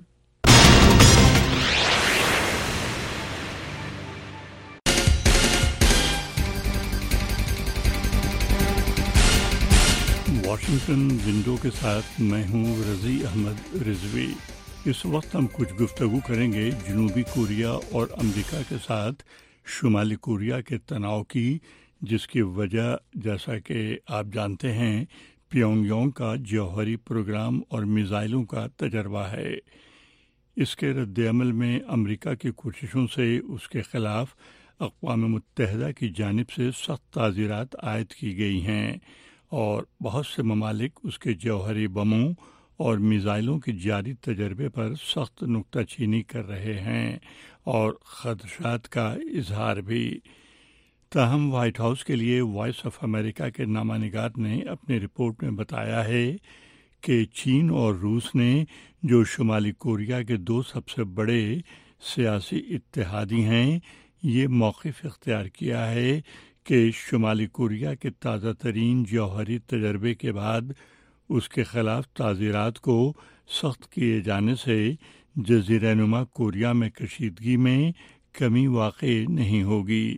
Washington window کے ساتھ میں ہوں رضی احمد رضوی۔ اس وقت ہم کچھ گفتگو کریں گے جنوبی کوریا اور امریکہ کے ساتھ شمالی کوریا کے تناؤ کی، جس کی وجہ جیسا کہ آپ جانتے ہیں پیونگ یانگ کا جوہری پروگرام اور میزائلوں کا تجربہ ہے۔ اس کے رد عمل میں امریکہ کی کوششوں سے اس کے خلاف اقوام متحدہ کی جانب سے سخت تعزیرات عائد کی گئی ہیں اور بہت سے ممالک اس کے جوہری بموں اور میزائلوں کے جاری تجربے پر سخت نکتہ چینی کر رہے ہیں اور خدشات کا اظہار بھی۔ تاہم وائٹ ہاؤس کے لیے وائس آف امریکہ کے نامہ نگار نے اپنی رپورٹ میں بتایا ہے کہ چین اور روس نے، جو شمالی کوریا کے دو سب سے بڑے سیاسی اتحادی ہیں، یہ موقف اختیار کیا ہے کہ شمالی کوریا کے تازہ ترین جوہری تجربے کے بعد اس کے خلاف تعزیرات کو سخت کیے جانے سے جزیرہ نما کوریا میں کشیدگی میں کمی واقع نہیں ہوگی۔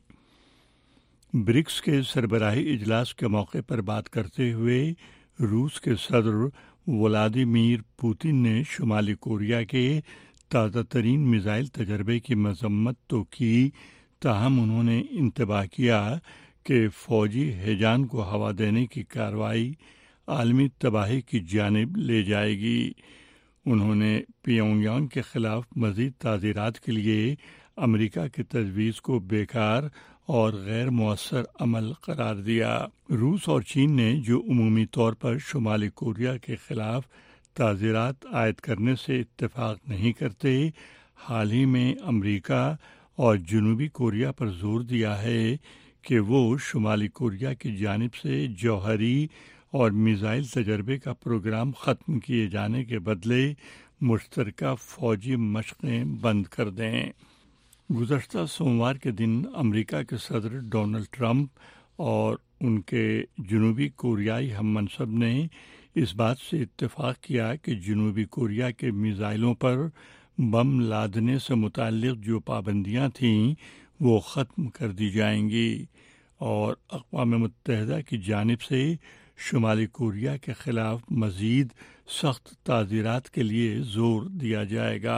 برکس کے سربراہی اجلاس کے موقع پر بات کرتے ہوئے روس کے صدر ولادیمیر پوتن نے شمالی کوریا کے تازہ ترین میزائل تجربے کی مذمت تو کی، تاہم انہوں نے انتباہ کیا کہ فوجی ہیجان کو ہوا دینے کی کارروائی عالمی تباہی کی جانب لے جائے گی۔ انہوں نے پیونگ یانگ کے خلاف مزید تعزیرات کے لیے امریکہ کی تجویز کو بیکار اور غیر مؤثر عمل قرار دیا۔ روس اور چین نے، جو عمومی طور پر شمالی کوریا کے خلاف تعزیرات عائد کرنے سے اتفاق نہیں کرتے، حال ہی میں امریکہ اور جنوبی کوریا پر زور دیا ہے کہ وہ شمالی کوریا کی جانب سے جوہری اور میزائل تجربے کا پروگرام ختم کیے جانے کے بدلے مشترکہ فوجی مشقیں بند کر دیں۔ گزشتہ سوموار کے دن امریکہ کے صدر ڈونلڈ ٹرمپ اور ان کے جنوبی کوریائی ہم منصب نے اس بات سے اتفاق کیا کہ جنوبی کوریا کے میزائلوں پر بم لادنے سے متعلق جو پابندیاں تھیں وہ ختم کر دی جائیں گی اور اقوام متحدہ کی جانب سے شمالی کوریا کے خلاف مزید سخت تعزیرات کے لیے زور دیا جائے گا۔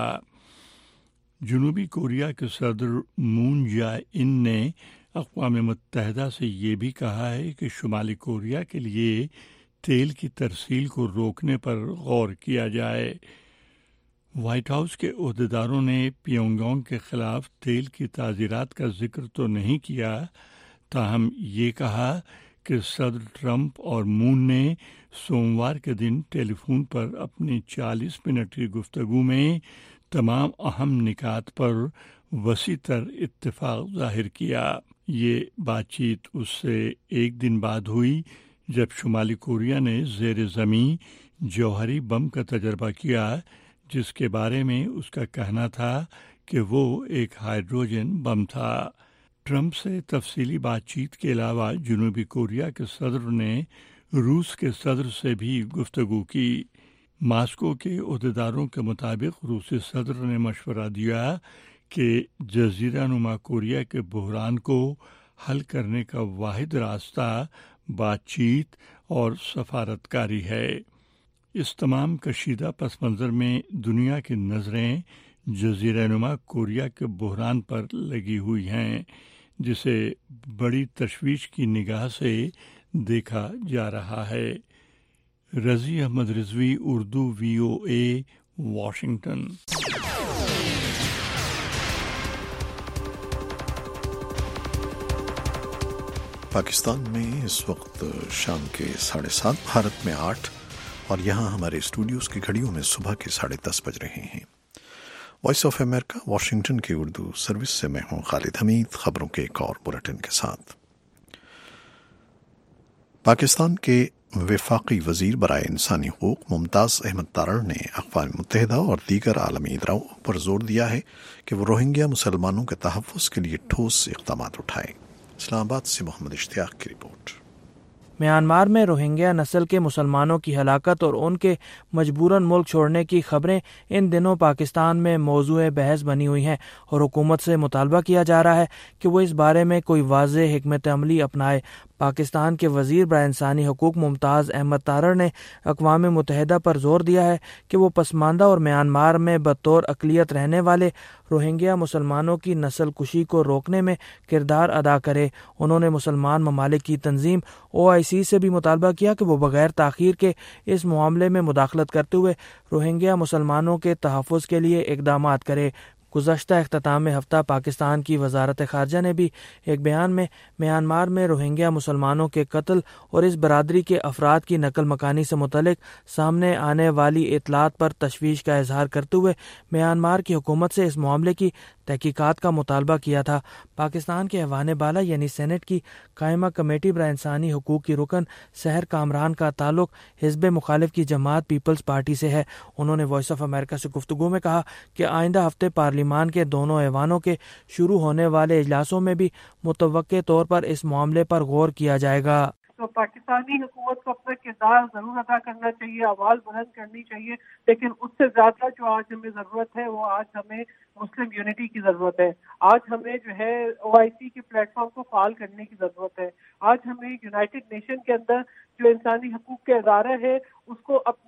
جنوبی کوریا کے صدر مون جے ان نے اقوام متحدہ سے یہ بھی کہا ہے کہ شمالی کوریا کے لیے تیل کی ترسیل کو روکنے پر غور کیا جائے۔ وائٹ ہاؤس کے عہدیداروں نے پیونگ یانگ کے خلاف تیل کی تعزیرات کا ذکر تو نہیں کیا، تاہم یہ کہا کہ صدر ٹرمپ اور مون نے سوموار کے دن ٹیلی فون پر اپنی 40 منٹ کی گفتگو میں تمام اہم نکات پر وسیع تر اتفاق ظاہر کیا۔ یہ بات چیت اس سے ایک دن بعد ہوئی جب شمالی کوریا نے زیر زمین جوہری بم کا تجربہ کیا، جس کے بارے میں اس کا کہنا تھا کہ وہ ایک ہائیڈروجن بم تھا۔ ٹرمپ سے تفصیلی بات چیت کے علاوہ جنوبی کوریا کے صدر نے روس کے صدر سے بھی گفتگو کی۔ ماسکو کے عہدیداروں کے مطابق روسی صدر نے مشورہ دیا کہ جزیرہ نما کوریا کے بحران کو حل کرنے کا واحد راستہ بات چیت اور سفارتکاری ہے۔ اس تمام کشیدہ پس منظر میں دنیا کی نظریں جزیرہ نما کوریا کے بحران پر لگی ہوئی ہیں، جسے بڑی تشویش کی نگاہ سے دیکھا جا رہا ہے۔ Razi Ahmed Rizvi, Urdu VOA، Washington. پاکستان میں اس وقت شام کے 7:30، بھارت میں 8 اور یہاں ہمارے اسٹوڈیوز کی گھڑیوں میں صبح کے 10:30 بج رہے ہیں۔ وائس آف امریکہ واشنگٹن کی اردو سروس سے میں ہوں خالد حمید، خبروں کے ایک اور بلیٹن کے ساتھ۔ پاکستان کے وفاقی وزیر برائے انسانی حقوق ممتاز احمد تارڑ نے اقوام متحدہ اور دیگر عالمی اداروں پر زور دیا ہے کہ وہ روہنگیا مسلمانوں کے تحفظ کے لیے ٹھوس اقدامات اٹھائیں۔ اسلام آباد سے محمد اشتیاق کی رپورٹ۔ میانمار میں روہنگیا نسل کے مسلمانوں کی ہلاکت اور ان کے مجبوراً ملک چھوڑنے کی خبریں ان دنوں پاکستان میں موضوع بحث بنی ہوئی ہیں اور حکومت سے مطالبہ کیا جا رہا ہے کہ وہ اس بارے میں کوئی واضح حکمت عملی اپنائے۔ پاکستان کے وزیر برائے انسانی حقوق ممتاز احمد تارڑ نے اقوام متحدہ پر زور دیا ہے کہ وہ پسماندہ اور میانمار میں بطور اقلیت رہنے والے روہنگیا مسلمانوں کی نسل کشی کو روکنے میں کردار ادا کرے۔ انہوں نے مسلمان ممالک کی تنظیم OIC سے بھی مطالبہ کیا کہ وہ بغیر تاخیر کے اس معاملے میں مداخلت کرتے ہوئے روہنگیا مسلمانوں کے تحفظ کے لیے اقدامات کرے۔ گزشتہ اختتام ہفتہ پاکستان کی وزارت خارجہ نے بھی ایک بیان میں میانمار میں روہنگیا مسلمانوں کے قتل اور اس برادری کے افراد کی نقل مکانی سے متعلق سامنے آنے والی اطلاعات پر تشویش کا اظہار کرتے ہوئے میانمار کی حکومت سے اس معاملے کی تحقیقات کا مطالبہ کیا تھا۔ پاکستان کے ایوان بالا یعنی سینٹ کی قائمہ کمیٹی برائے انسانی حقوق کی رکن سحر کامران کا تعلق حزب مخالف کی جماعت پیپلز پارٹی سے ہے۔ انہوں نے وائس آف امریکہ سے گفتگو میں کہا کہ آئندہ ہفتے پارلیمان کے دونوں ایوانوں کے شروع ہونے والے اجلاسوں میں بھی متوقع طور پر اس معاملے پر غور کیا جائے گا۔ تو پاکستانی حکومت کو اپنا کردار ضرور ادا کرنا چاہیے، آواز بلند کرنی چاہیے، لیکن اس سے زیادہ جو آج ہمیں ضرورت ہے وہ آج ہمیں مسلم یونٹی کی ضرورت ہے۔ آج ہمیں جو ہے OIC کے پلیٹ فارم کو فعال کرنے کی ضرورت ہے۔ آج ہمیں یونائٹڈ نیشن کے اندر جو انسانی حقوق کے ادارے ہے اس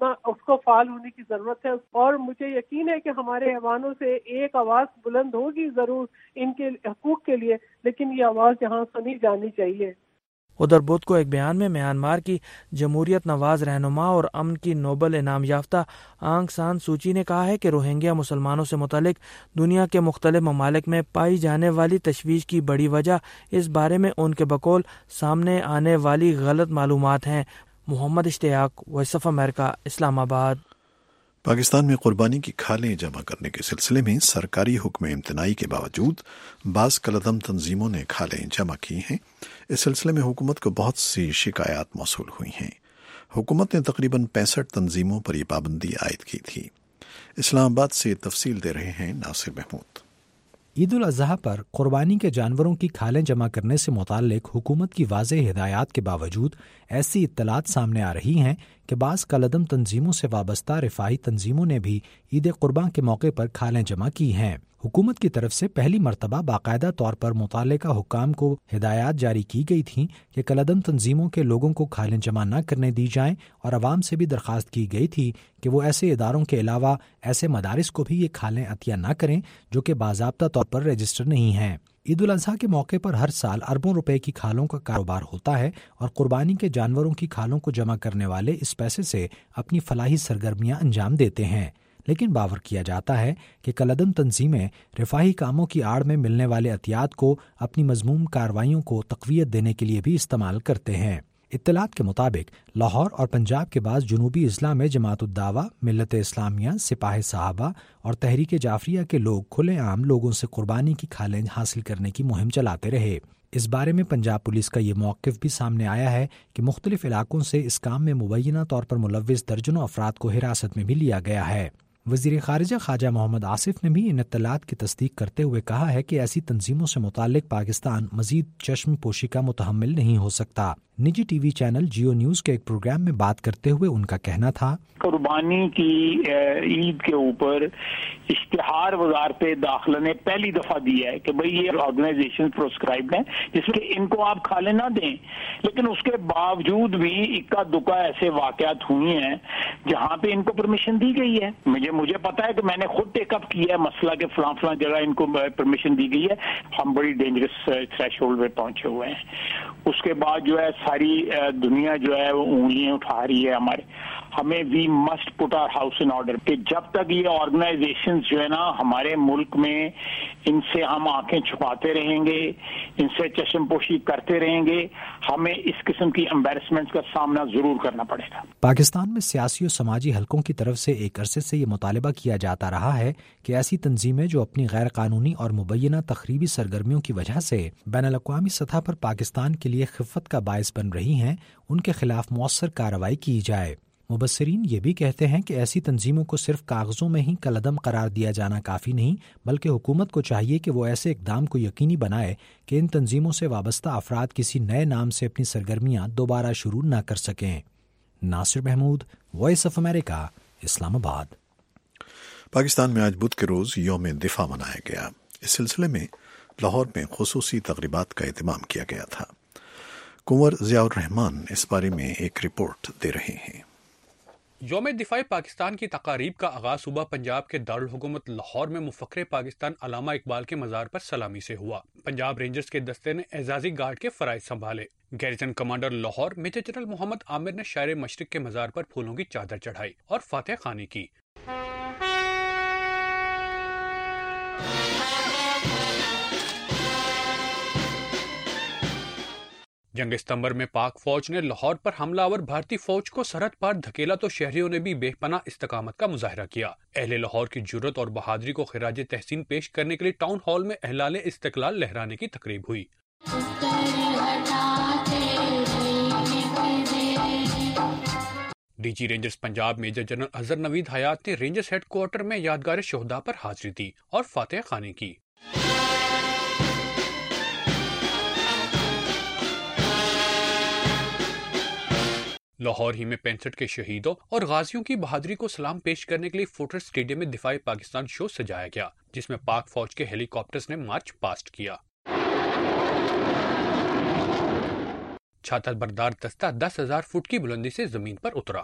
کو فعال ہونے کی ضرورت ہے، اور مجھے یقین ہے کہ ہمارے ایوانوں سے ایک آواز بلند ہوگی ضرور ان کے حقوق کے لیے، لیکن یہ آواز یہاں سنی جانی چاہیے۔ ادھر بدھ کو ایک بیان میں میانمار کی جمہوریت نواز رہنما اور امن کی نوبل انعام یافتہ آنگ سان سوچی نے کہا ہے کہ روہنگیا مسلمانوں سے متعلق دنیا کے مختلف ممالک میں پائی جانے والی تشویش کی بڑی وجہ اس بارے میں ان کے بقول سامنے آنے والی غلط معلومات ہیں۔ محمد اشتیاق، voice of America, Islamabad. Pakistan میں قربانی کی کھالیں جمع کرنے کے سلسلے میں سرکاری حکم امتناعی کے باوجود بعض کالعدم تنظیموں نے کھالیں جمع کی ہیں۔ اس سلسلے میں حکومت کو بہت سی شکایات موصول ہوئی ہیں۔ حکومت نے تقریباً 65 تنظیموں پر یہ پابندی عائد کی تھی۔ اسلام آباد سے تفصیل دے رہے ہیں ناصر محمود۔ عید الاضحیٰ پر قربانی کے جانوروں کی کھالیں جمع کرنے سے متعلق حکومت کی واضح ہدایات کے باوجود ایسی اطلاعات سامنے آ رہی ہیں کہ بعض کالعدم تنظیموں سے وابستہ رفاہی تنظیموں نے بھی عید قربان کے موقع پر کھالیں جمع کی ہیں۔ حکومت کی طرف سے پہلی مرتبہ باقاعدہ طور پر متعلقہ حکام کو ہدایات جاری کی گئی تھیں کہ کالعدم تنظیموں کے لوگوں کو کھالیں جمع نہ کرنے دی جائیں، اور عوام سے بھی درخواست کی گئی تھی کہ وہ ایسے اداروں کے علاوہ ایسے مدارس کو بھی یہ کھالیں عطیہ نہ کریں جو کہ باضابطہ طور پر رجسٹر نہیں ہیں۔ عید الاضحیٰ کے موقع پر ہر سال اربوں روپے کی کھالوں کا کاروبار ہوتا ہے، اور قربانی کے جانوروں کی کھالوں کو جمع کرنے والے اس پیسے سے اپنی فلاحی سرگرمیاں انجام دیتے ہیں۔ لیکن باور کیا جاتا ہے کہ کالعدم تنظیمیں رفاہی کاموں کی آڑ میں ملنے والے عطیات کو اپنی مذموم کارروائیوں کو تقویت دینے کے لیے بھی استعمال کرتے ہیں۔ اطلاعات کے مطابق لاہور اور پنجاب کے بعد جنوبی اضلاع میں جماعت الدعوہ، ملت اسلامیہ، سپاہ صحابہ اور تحریک جعفریہ کے لوگ کھلے عام لوگوں سے قربانی کی کھالیں حاصل کرنے کی مہم چلاتے رہے۔ اس بارے میں پنجاب پولیس کا یہ موقف بھی سامنے آیا ہے کہ مختلف علاقوں سے اس کام میں مبینہ طور پر ملوث درجنوں افراد کو حراست میں بھی لیا گیا ہے۔ وزیر خارجہ خواجہ محمد آصف نے بھی ان اطلاعات کی تصدیق کرتے ہوئے کہا ہے کہ ایسی تنظیموں سے متعلق پاکستان مزید چشم پوشی کا متحمل نہیں ہو سکتا۔ نجی T V channel Geo news کے ایک پروگرام میں بات کرتے ہوئے ان کا کہنا تھا، قربانی کی عید کے اوپر اشتہار وزارت داخلہ نے پہلی دفعہ دیا ہے کہ بھئی یہ آرگنائزیشن پروسکرائبڈ ہیں جس میں ان کو آپ کھالے نہ دیں، لیکن اس کے باوجود بھی اکا دکا ایسے واقعات ہوئی ہیں جہاں پہ ان کو پرمیشن دی گئی ہے۔ مجھے پتا ہے کہ میں نے خود ٹیک اپ کیا ہے مسئلہ کہ فلاں جگہ ان کو پرمیشن دی گئی ہے، ہم بڑی ڈینجرس تھریش ہولڈ پہ پہنچے ہوئے ہیں۔ اس کے بعد جو ہے ساری دنیا جو ہے وہ انگلیاں اٹھا رہی ہے ہمیں we must put our house in order کہ جب تک یہ آرگنائزیشن جو ہے نا ہمارے ملک میں ان سے ہم آنکھیں چھپاتے رہیں گے، ان سے چشم پوشی کرتے رہیں گے، ہمیں اس قسم کی امبیرسمنٹ کا سامنا ضرور کرنا پڑے گا۔ پاکستان میں سیاسی و سماجی حلقوں کی طرف سے ایک عرصے سے یہ مطالبہ کیا جاتا رہا ہے کہ ایسی تنظیمیں جو اپنی غیر قانونی اور مبینہ تخریبی سرگرمیوں کی وجہ سے بین الاقوامی سطح پر پاکستان کے لیے خفت کا باعث بن رہی ہیں، ان کے خلاف مؤثر کارروائی کی جائے۔ مبصرین یہ بھی کہتے ہیں کہ ایسی تنظیموں کو صرف کاغذوں میں ہی کالعدم قرار دیا جانا کافی نہیں، بلکہ حکومت کو چاہیے کہ وہ ایسے اقدام کو یقینی بنائے کہ ان تنظیموں سے وابستہ افراد کسی نئے نام سے اپنی سرگرمیاں دوبارہ شروع نہ کر سکیں۔ Nasir Mahmood, voice of America, Islamabad. Pakistan میں آج بدھ کے روز یوم دفاع منایا گیا۔ اس سلسلے میں لاہور میں خصوصی تقریبات کا اہتمام کیا گیا تھا۔ کنور ضیاء الرحمان اس بارے میں ایک رپورٹ دے رہے ہیں۔ یوم دفاع پاکستان کی تقاریب کا آغاز صوبہ پنجاب کے دارالحکومت لاہور میں مفخر پاکستان علامہ اقبال کے مزار پر سلامی سے ہوا۔ پنجاب رینجرز کے دستے نے اعزازی گارڈ کے فرائض سنبھالے۔ Garrison commander Lahore major general Muhammad Amir نے شاعر مشرق کے مزار پر پھولوں کی چادر چڑھائی اور فاتح خوانی کی۔ جنگ ستمبر میں پاک فوج نے لاہور پر حملہ آور بھارتی فوج کو سرحد پار دھکیلا تو شہریوں نے بھی بے پناہ استقامت کا مظاہرہ کیا۔ اہل لاہور کی جرت اور بہادری کو خراج تحسین پیش کرنے کے لیے ٹاؤن ہال میں احلال استقلال لہرانے کی تقریب ہوئی۔ D G rangers Punjab major general Azhar Naveed Hayat نے رینجرز ہیڈ کوارٹر میں یادگار شہداء پر حاضری دی اور فاتح خوانی کی۔ لاہور ہی میں 65 کے شہیدوں اور غازیوں کی بہادری کو سلام پیش کرنے کے لیے فورٹر اسٹیڈیم میں دفاع پاکستان شو سجایا گیا، جس میں پاک فوج کے ہیلی کاپٹرز نے مارچ پاسٹ کیا۔ چھاتر بردار دستہ 10,000 فٹ کی بلندی سے زمین پر اترا۔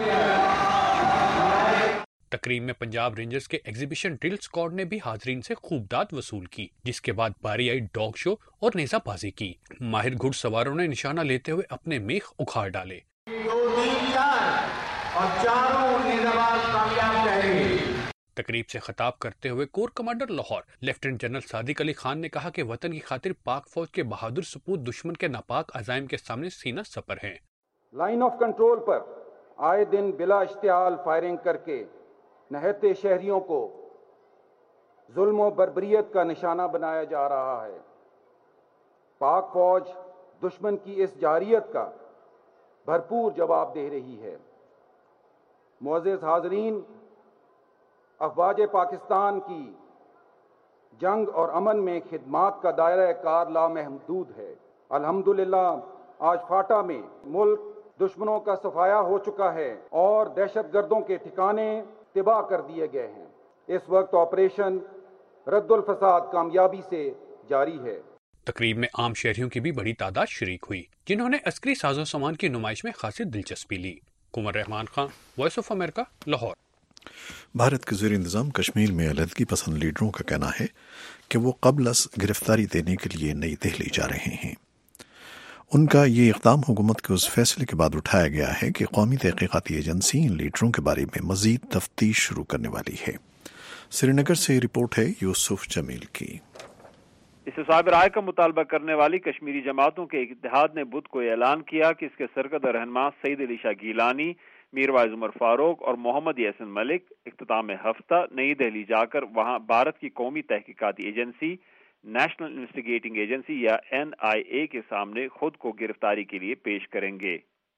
تقریب میں پنجاب رینجرز کے ایگزیبیشن ڈرل اسکواڈ نے بھی حاضرین سے خوب داد وصول کی، جس کے بعد باری آئی ڈاگ شو اور نیزہ بازی کی۔ ماہر گھڑ سواروں نے نشانہ لیتے ہوئے اپنے میخ اکھاڑ ڈالے۔ تقریب سے خطاب کرتے ہوئے corps commander Lahore lieutenant general Sadiq Ali Khan نے کہا کہ وطن کی خاطر پاک فوج کے بہادر سپوت دشمن کے ناپاک عزائم کے سامنے سینہ سپر ہیں۔ لائن آف کنٹرول پر آئے دن بلا اشتعال فائرنگ کر کے نہتے شہریوں کو ظلم و بربریت کا نشانہ بنایا جا رہا ہے۔ پاک فوج دشمن کی اس جارحیت کا بھرپور جواب دے رہی ہے۔ معزز حاضرین، افواج پاکستان کی جنگ اور امن میں خدمات کا دائرہ کار لامحدود ہے۔ الحمدللہ آج فاٹا میں ملک دشمنوں کا صفایا ہو چکا ہے اور دہشت گردوں کے ٹھکانے تباہ کر دیے گئے ہیں۔ اس وقت آپریشن رد الفساد کامیابی سے جاری ہے۔ تقریب میں عام شہریوں کی بھی بڑی تعداد شریک ہوئی، جنہوں نے عسکری ساز و سامان کی نمائش میں خاصی دلچسپی لی۔ Kanwar Rehman Khan, voice of America, Lahore. Bharat کے زیر انتظام کشمیر میں علیحدگی پسند لیڈروں کا کہنا ہے کہ وہ قبل از گرفتاری دینے کے لیے نئی دہلی جا رہے ہیں۔ ان کا یہ اقدام حکومت کے اس فیصلے کے بعد اٹھایا گیا ہے کہ قومی تحقیقاتی ایجنسی ان لیڈروں کے بارے میں مزید تفتیش شروع کرنے والی ہے۔ سری نگر سے رپورٹ ہے یوسف جمیل کی۔ استصواب رائے کا مطالبہ کرنے والی کشمیری جماعتوں کے ایک اتحاد نے بدھ کو اعلان کیا کہ اس کے سرکردہ رہنما سعید علی شاہ گیلانی، میر وائز عمر فاروق اور محمد یاسین ملک اختتام ہفتہ نئی دہلی جا کر وہاں بھارت کی قومی تحقیقاتی ایجنسی نیشنل انویسٹیگیٹنگ ایجنسی یا NIA کے سامنے خود کو گرفتاری کے لیے پیش کریں گے۔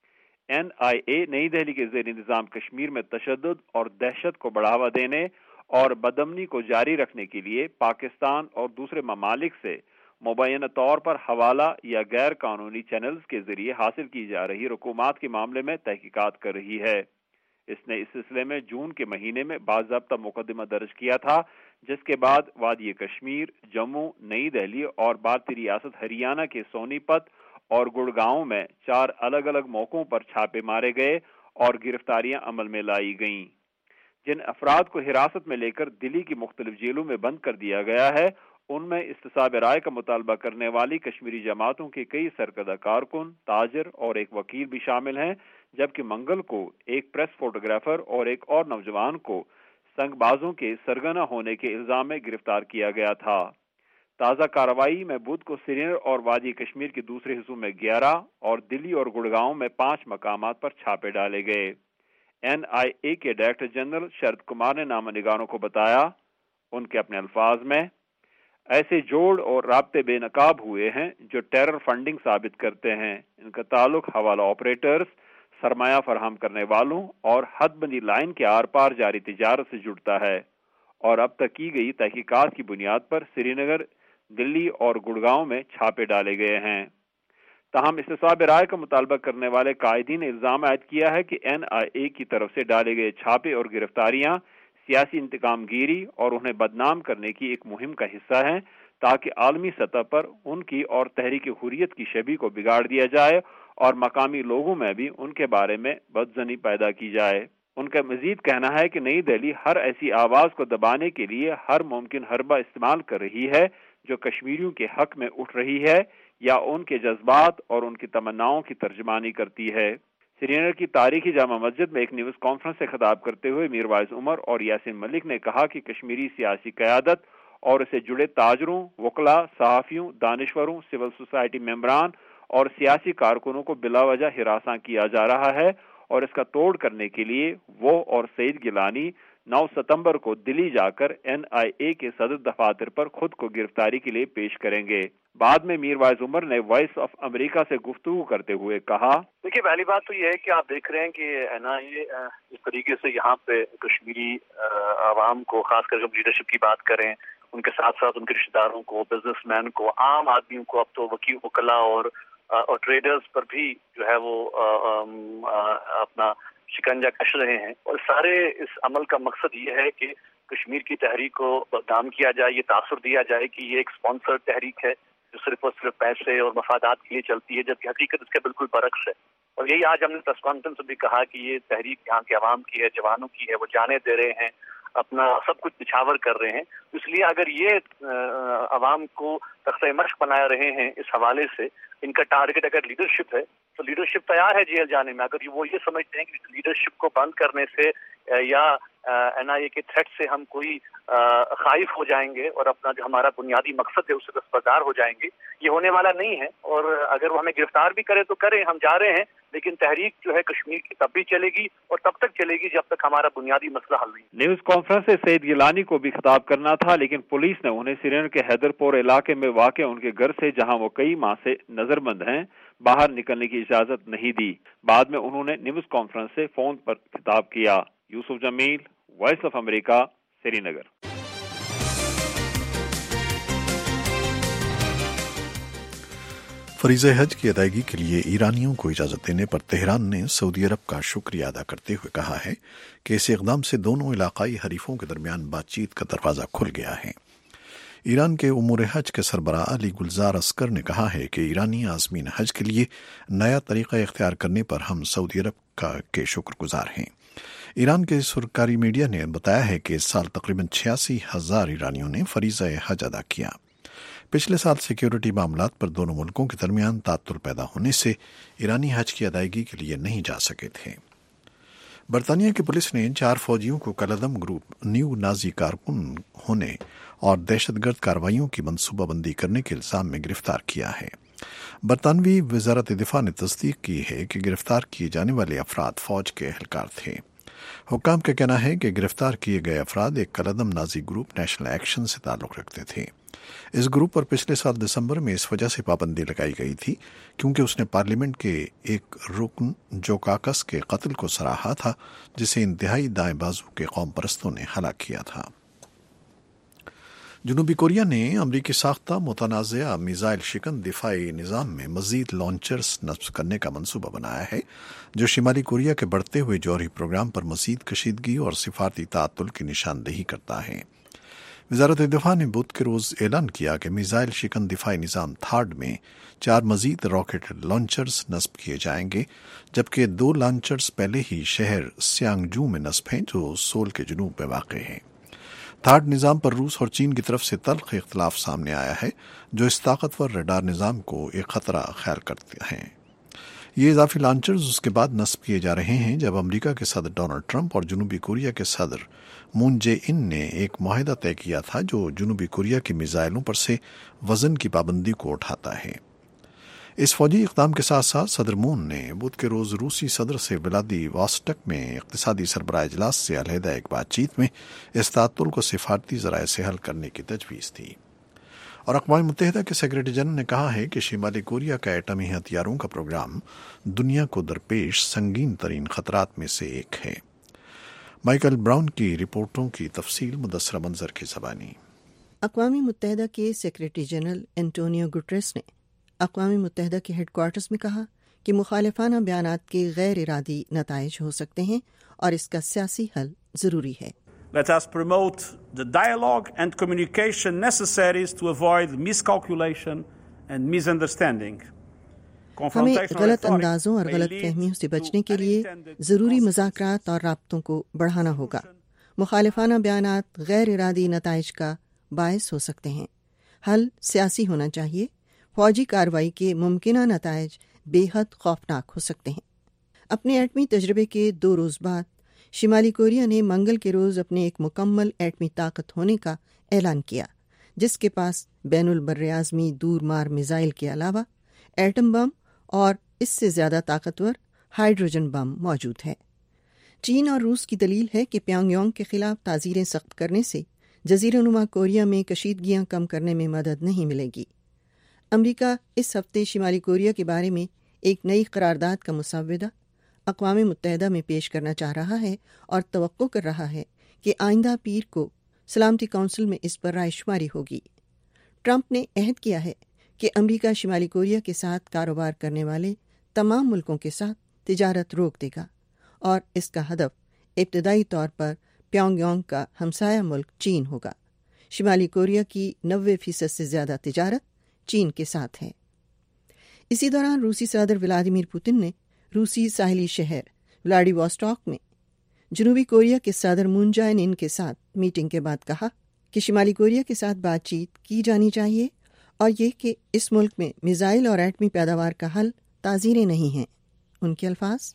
NIA نئی دہلی کے زیر انتظام کشمیر میں تشدد اور دہشت کو بڑھاوا دینے اور بدامنی کو جاری رکھنے کے لیے پاکستان اور دوسرے ممالک سے مبینہ طور پر حوالہ یا غیر قانونی چینلز کے ذریعے حاصل کی جا رہی رقومات کے معاملے میں تحقیقات کر رہی ہے۔ اس نے اس سلسلے میں جون کے مہینے میں باضابطہ مقدمہ درج کیا تھا، جس کے بعد وادی کشمیر، جموں، نئی دہلی اور بھارتی ریاست ہریانہ کے سونی پت اور گڑگاؤں میں 4 الگ الگ موقعوں پر چھاپے مارے گئے اور گرفتاریاں عمل میں لائی گئیں۔ جن افراد کو حراست میں لے کر دلی کی مختلف جیلوں میں بند کر دیا گیا ہے، ان میں استصواب رائے کا مطالبہ کرنے والی کشمیری جماعتوں کے کئی سرکردہ کارکن، تاجر اور ایک وکیل بھی شامل ہیں، جبکہ منگل کو ایک پریس فوٹوگرافر اور ایک اور نوجوان کو سنگ بازوں کے سرگنا ہونے کے الزام میں گرفتار کیا گیا تھا۔ تازہ کارروائی میں بدھ کو سری نگر اور وادی کشمیر کے دوسرے حصوں میں 11 اور دلی اور گڑگاؤں میں 5 مقامات پر چھاپے ڈالے گئے۔ NIA کے ڈائریکٹر جنرل شرد کمار نے نامہ نگاروں کو بتایا، ان کے اپنے الفاظ میں، ایسے جوڑ اور رابطے بے نقاب ہوئے ہیں جو ٹیرر فنڈنگ ثابت کرتے ہیں۔ ان کا تعلق حوالہ آپریٹرز، سرمایہ فراہم کرنے والوں اور حد بندی لائن کے آر پار جاری تجارت سے جڑتا ہے، اور اب تک کی گئی تحقیقات کی بنیاد پر سری نگر، دلی اور گڑگاؤں میں چھاپے ڈالے گئے ہیں۔ تاہم استصواب رائے کا مطالبہ کرنے والے قائدین نے الزام عائد کیا ہے کہ NIA کی طرف سے ڈالے گئے چھاپے اور گرفتاریاں سیاسی انتقام گیری اور انہیں بدنام کرنے کی ایک مہم کا حصہ ہیں، تاکہ عالمی سطح پر ان کی اور تحریک حریت کی شبیہ کو بگاڑ دیا جائے اور مقامی لوگوں میں بھی ان کے بارے میں بدظنی پیدا کی جائے۔ ان کا مزید کہنا ہے کہ نئی دہلی ہر ایسی آواز کو دبانے کے لیے ہر ممکن حربہ استعمال کر رہی ہے جو کشمیریوں کے حق میں اٹھ رہی ہے یا ان کے جذبات اور ان کی تمناؤں کی ترجمانی کرتی ہے۔ سری نگر کی تاریخی جامع مسجد میں ایک نیوز کانفرنس سے خطاب کرتے ہوئے میر وائز عمر اور یاسین ملک نے کہا کہ کشمیری سیاسی قیادت اور اسے جڑے تاجروں، وکلاء، صحافیوں، دانشوروں، سول سوسائٹی ممبران اور سیاسی کارکنوں کو بلا وجہ ہراساں کیا جا رہا ہے، اور اس کا توڑ کرنے کے لیے وہ اور سعید گیلانی 9 ستمبر کو دلی جا کر NIA کے صدر دفاتر پر خود کو گرفتاری کے لیے پیش کریں گے۔ بعد میں میر وائز عمر نے وائس آف امریکہ سے گفتگو کرتے ہوئے کہا، دیکھیے پہلی بات تو یہ ہے کہ آپ دیکھ رہے ہیں کہ NIA اس طریقے سے یہاں پہ کشمیری عوام کو، خاص کر جب لیڈرشپ کی بات کریں، ان کے ساتھ ساتھ ان کے رشتہ داروں کو، بزنس مین کو، عام آدمیوں کو، اب تو وکیل، وکلاء اور ٹریڈرز پر بھی جو ہے وہ اپنا شکنجہ کش رہے ہیں، اور سارے اس عمل کا مقصد یہ ہے کہ کشمیر کی تحریک کو بدنام کیا جائے، یہ تاثر دیا جائے کہ یہ ایک اسپانسر تحریک ہے جو صرف اور صرف پیسے اور مفادات کے لیے چلتی ہے، جبکہ حقیقت اس کے بالکل برعکس ہے۔ اور یہی آج ہم نے پریس کانفرنس میں بھی کہا کہ یہ تحریک یہاں کے عوام کی ہے، جوانوں کی ہے، وہ جانے دے رہے ہیں، اپنا سب کچھ نچھاور کر رہے ہیں۔ اس لیے اگر یہ عوام کو تختہ مشق بنا رہے ہیں اس حوالے سے، ان کا ٹارگٹ اگر لیڈرشپ ہے تو لیڈرشپ تیار ہے جیل جانے میں۔ اگر وہ یہ سمجھتے ہیں کہ لیڈرشپ کو بند کرنے سے یا NIA کے تھریٹ سے ہم کوئی خائف ہو جائیں گے اور اپنا جو ہمارا بنیادی مقصد ہے اس سے دستبردار ہو جائیں گے، یہ ہونے والا نہیں ہے۔ اور اگر وہ ہمیں گرفتار بھی کرے تو کریں، ہم جا رہے ہیں، لیکن تحریک جو ہے کشمیر کی تب بھی چلے گی اور تب تک چلے گی جب تک ہمارا بنیادی مسئلہ حل نہیں۔ نیوز کانفرنس سے سعید گیلانی کو بھی خطاب کرنا تھا، لیکن پولیس نے انہیں سری نگر کے حیدر پور علاقے میں واقع ان کے گھر سے، جہاں وہ کئی ماہ سے نظر بند ہیں، باہر نکلنے کی اجازت نہیں دی۔ بعد میں انہوں نے نیوز کانفرنس سے فون پر خطاب کیا۔ Yusuf Jameel, voice of America, Srinagar. فریضہ حج کی ادائیگی کے لیے ایرانیوں کو اجازت دینے پر تہران نے سعودی عرب کا شکریہ ادا کرتے ہوئے کہا ہے کہ اس اقدام سے دونوں علاقائی حریفوں کے درمیان بات چیت کا دروازہ کھل گیا ہے۔ ایران کے امور حج کے سربراہ علی گلزار اسکر نے کہا ہے کہ ایرانی عازمین حج کے لیے نیا طریقہ اختیار کرنے پر ہم سعودی عرب کے شکر گزار ہیں۔ ایران کے سرکاری میڈیا نے بتایا ہے کہ اس سال تقریباً 86,000 ایرانیوں نے فریضہ حج ادا کیا۔ پچھلے سال سیکیورٹی معاملات پر دونوں ملکوں کے درمیان تعطل پیدا ہونے سے ایرانی حج کی ادائیگی کے لیے نہیں جا سکے تھے۔ برطانیہ کی پولیس نے 4 فوجیوں کو کالعدم گروپ نیو نازی کارکن ہونے اور دہشت گرد کارروائیوں کی منصوبہ بندی کرنے کے الزام میں گرفتار کیا ہے۔ برطانوی وزارت دفاع نے تصدیق کی ہے کہ گرفتار کیے جانے والے افراد فوج کے اہلکار تھے۔ حکام کا کہنا ہے کہ گرفتار کیے گئے افراد ایک کالعدم نازی گروپ نیشنل ایکشن سے تعلق رکھتے تھے۔ اس گروپ پر پچھلے سال دسمبر میں اس وجہ سے پابندی لگائی گئی تھی کیونکہ اس نے پارلیمنٹ کے ایک رکن جوکاکس کے قتل کو سراہا تھا، جسے انتہائی دائیں بازو کے قوم پرستوں نے ہلاک کیا تھا۔ جنوبی کوریا نے امریکی ساختہ متنازعہ میزائل شکن دفاعی نظام میں مزید لانچرز نصب کرنے کا منصوبہ بنایا ہے، جو شمالی کوریا کے بڑھتے ہوئے جوہری پروگرام پر مزید کشیدگی اور سفارتی تعطل کی نشاندہی کرتا ہے۔ وزارت دفاع نے بدھ کے روز اعلان کیا کہ میزائل شکن دفاعی نظام تھارڈ میں 4 مزید راکٹ لانچرز نصب کیے جائیں گے، جبکہ 2 لانچرز پہلے ہی شہر سیانگجو میں نصب ہیں، جو سول کے جنوب میں واقع ہے۔ تھارڈ نظام پر روس اور چین کی طرف سے تلخ اختلاف سامنے آیا ہے، جو اس طاقتور ریڈار نظام کو ایک خطرہ خیال کرتے ہیں۔ یہ اضافی لانچرز اس کے بعد نصب کیے جا رہے ہیں جب امریکہ کے صدر ڈونلڈ ٹرمپ اور جنوبی کوریا کے صدر مون جے ان نے ایک معاہدہ طے کیا تھا جو جنوبی کوریا کی میزائلوں پر سے وزن کی پابندی کو اٹھاتا ہے۔ اس فوجی اقدام کے ساتھ ساتھ صدر مون نے بدھ کے روز روسی صدر سے ولادی واسٹک میں اقتصادی سربراہ اجلاس سے علیحدہ ایک بات چیت میں اس تعطل کو سفارتی ذرائع سے حل کرنے کی تجویز تھی۔ اور اقوام متحدہ کے سیکرٹری جنرل نے کہا ہے کہ شمالی کوریا کا ایٹمی ہتھیاروں کا پروگرام دنیا کو درپیش سنگین ترین خطرات میں سے ایک ہے۔ مائیکل براؤن کی رپورٹوں کی تفصیل مدثرہ منظر کی زبانی۔ اقوام متحدہ کے سیکرٹری جنرل انٹونیو گٹریس نے اقوام متحدہ کے ہیڈ کوارٹرز میں کہا کہ مخالفانہ بیانات کے غیر ارادی نتائج ہو سکتے ہیں اور اس کا سیاسی حل ضروری ہے۔ Let us promote the dialogue and communication necessary to avoid miscalculation and misunderstanding. ہمیں غلط اندازوں اور غلط فہمیوں سے بچنے کے لیے ضروری مذاکرات اور رابطوں کو بڑھانا ہوگا۔ مخالفانہ بیانات غیر ارادی نتائج کا باعث ہو سکتے ہیں۔ حل سیاسی ہونا چاہیے۔ فوجی کارروائی کے ممکنہ نتائج بے حد خوفناک ہو سکتے ہیں۔ اپنے ایٹمی تجربے کے 2 روز بعد شمالی کوریا نے منگل کے روز اپنے ایک مکمل ایٹمی طاقت ہونے کا اعلان کیا، جس کے پاس بین البراعظمی دور مار میزائل کے علاوہ ایٹم بم اور اس سے زیادہ طاقتور ہائیڈروجن بم موجود ہے۔ چین اور روس کی دلیل ہے کہ پیانگ یانگ کے خلاف تعزیریں سخت کرنے سے جزیرہ نما کوریا میں کشیدگیاں کم کرنے میں مدد نہیں ملے گی۔ امریکہ اس ہفتے شمالی کوریا کے بارے میں ایک نئی قرارداد کا مسودہ اقوام متحدہ میں پیش کرنا چاہ رہا ہے اور توقع کر رہا ہے کہ آئندہ پیر کو سلامتی کونسل میں اس پر رائے شماری ہوگی۔ ٹرمپ نے عہد کیا ہے کہ امریکہ شمالی کوریا کے ساتھ کاروبار کرنے والے تمام ملکوں کے ساتھ تجارت روک دے گا، اور اس کا ہدف ابتدائی طور پر پیانگ یانگ کا ہمسایہ ملک چین ہوگا۔ شمالی کوریا کی 90% سے زیادہ تجارت چین کے ساتھ ہے۔ اسی دوران روسی صدر ولادیمیر پوتن نے روسی ساحلی شہر ولاڈی واسٹاک میں جنوبی کوریا کے صدر مون جے ان کے ساتھ میٹنگ کے بعد کہا کہ شمالی کوریا کے ساتھ بات چیت کی جانی چاہیے، اور یہ کہ اس ملک میں میزائل اور ایٹمی پیداوار کا حل تعزیریں نہیں ہیں۔ ان کے الفاظ: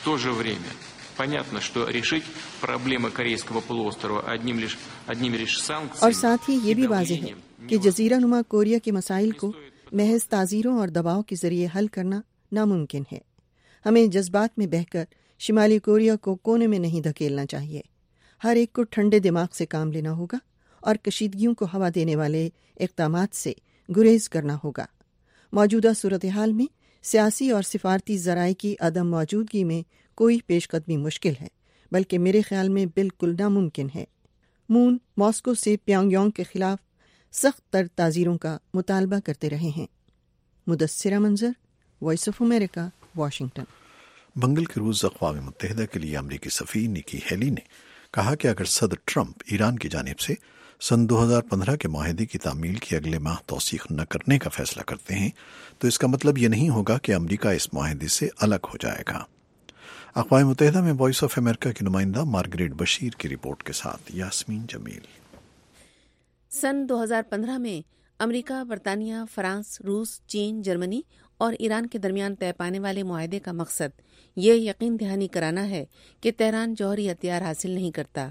اور ساتھ ہی یہ بھی واضح ہے کہ جزیرہ نما کوریا کے مسائل کو محض تعزیروں اور دباؤ کے ذریعے حل کرنا ناممکن ہے۔ ہمیں جذبات میں بہہ کر شمالی کوریا کو کونے میں نہیں دھکیلنا چاہیے۔ ہر ایک کو ٹھنڈے دماغ سے کام لینا ہوگا اور کشیدگیوں کو ہوا دینے والے اقدامات سے گریز کرنا ہوگا۔ موجودہ صورتحال میں سیاسی اور سفارتی ذرائع کی عدم موجودگی میں کوئی پیش قدمی مشکل ہے، بلکہ میرے خیال میں بالکل ناممکن ہے۔ مون ماسکو سے پیانگ یانگ کے خلاف سخت تر تعزیروں کا مطالبہ کرتے رہے ہیں۔ مدثرہ منظر، وائس آف امریکہ، واشنگٹن۔ منگل کے روز اقوام متحدہ کے لیے امریکی سفیر نکی ہیلی نے کہا کہ اگر صدر ٹرمپ ایران کی جانب سے سن 2015 کے معاہدے کی تعمیل کی اگلے ماہ توثیق نہ کرنے کا فیصلہ کرتے ہیں تو اس کا مطلب یہ نہیں ہوگا کہ امریکہ اس معاہدے سے الگ ہو جائے گا۔ اقوام متحدہ میں وائس آف امریکہ کی نمائندہ مارگریٹ بشیر کی رپورٹ کے ساتھ یاسمین جمیل۔ سن 2015 میں امریکہ، برطانیہ، فرانس، روس، چین، جرمنی اور ایران کے درمیان طے پانے والے معاہدے کا مقصد یہ یقین دہانی کرانا ہے کہ تہران جوہری ہتھیار حاصل نہیں کرتا۔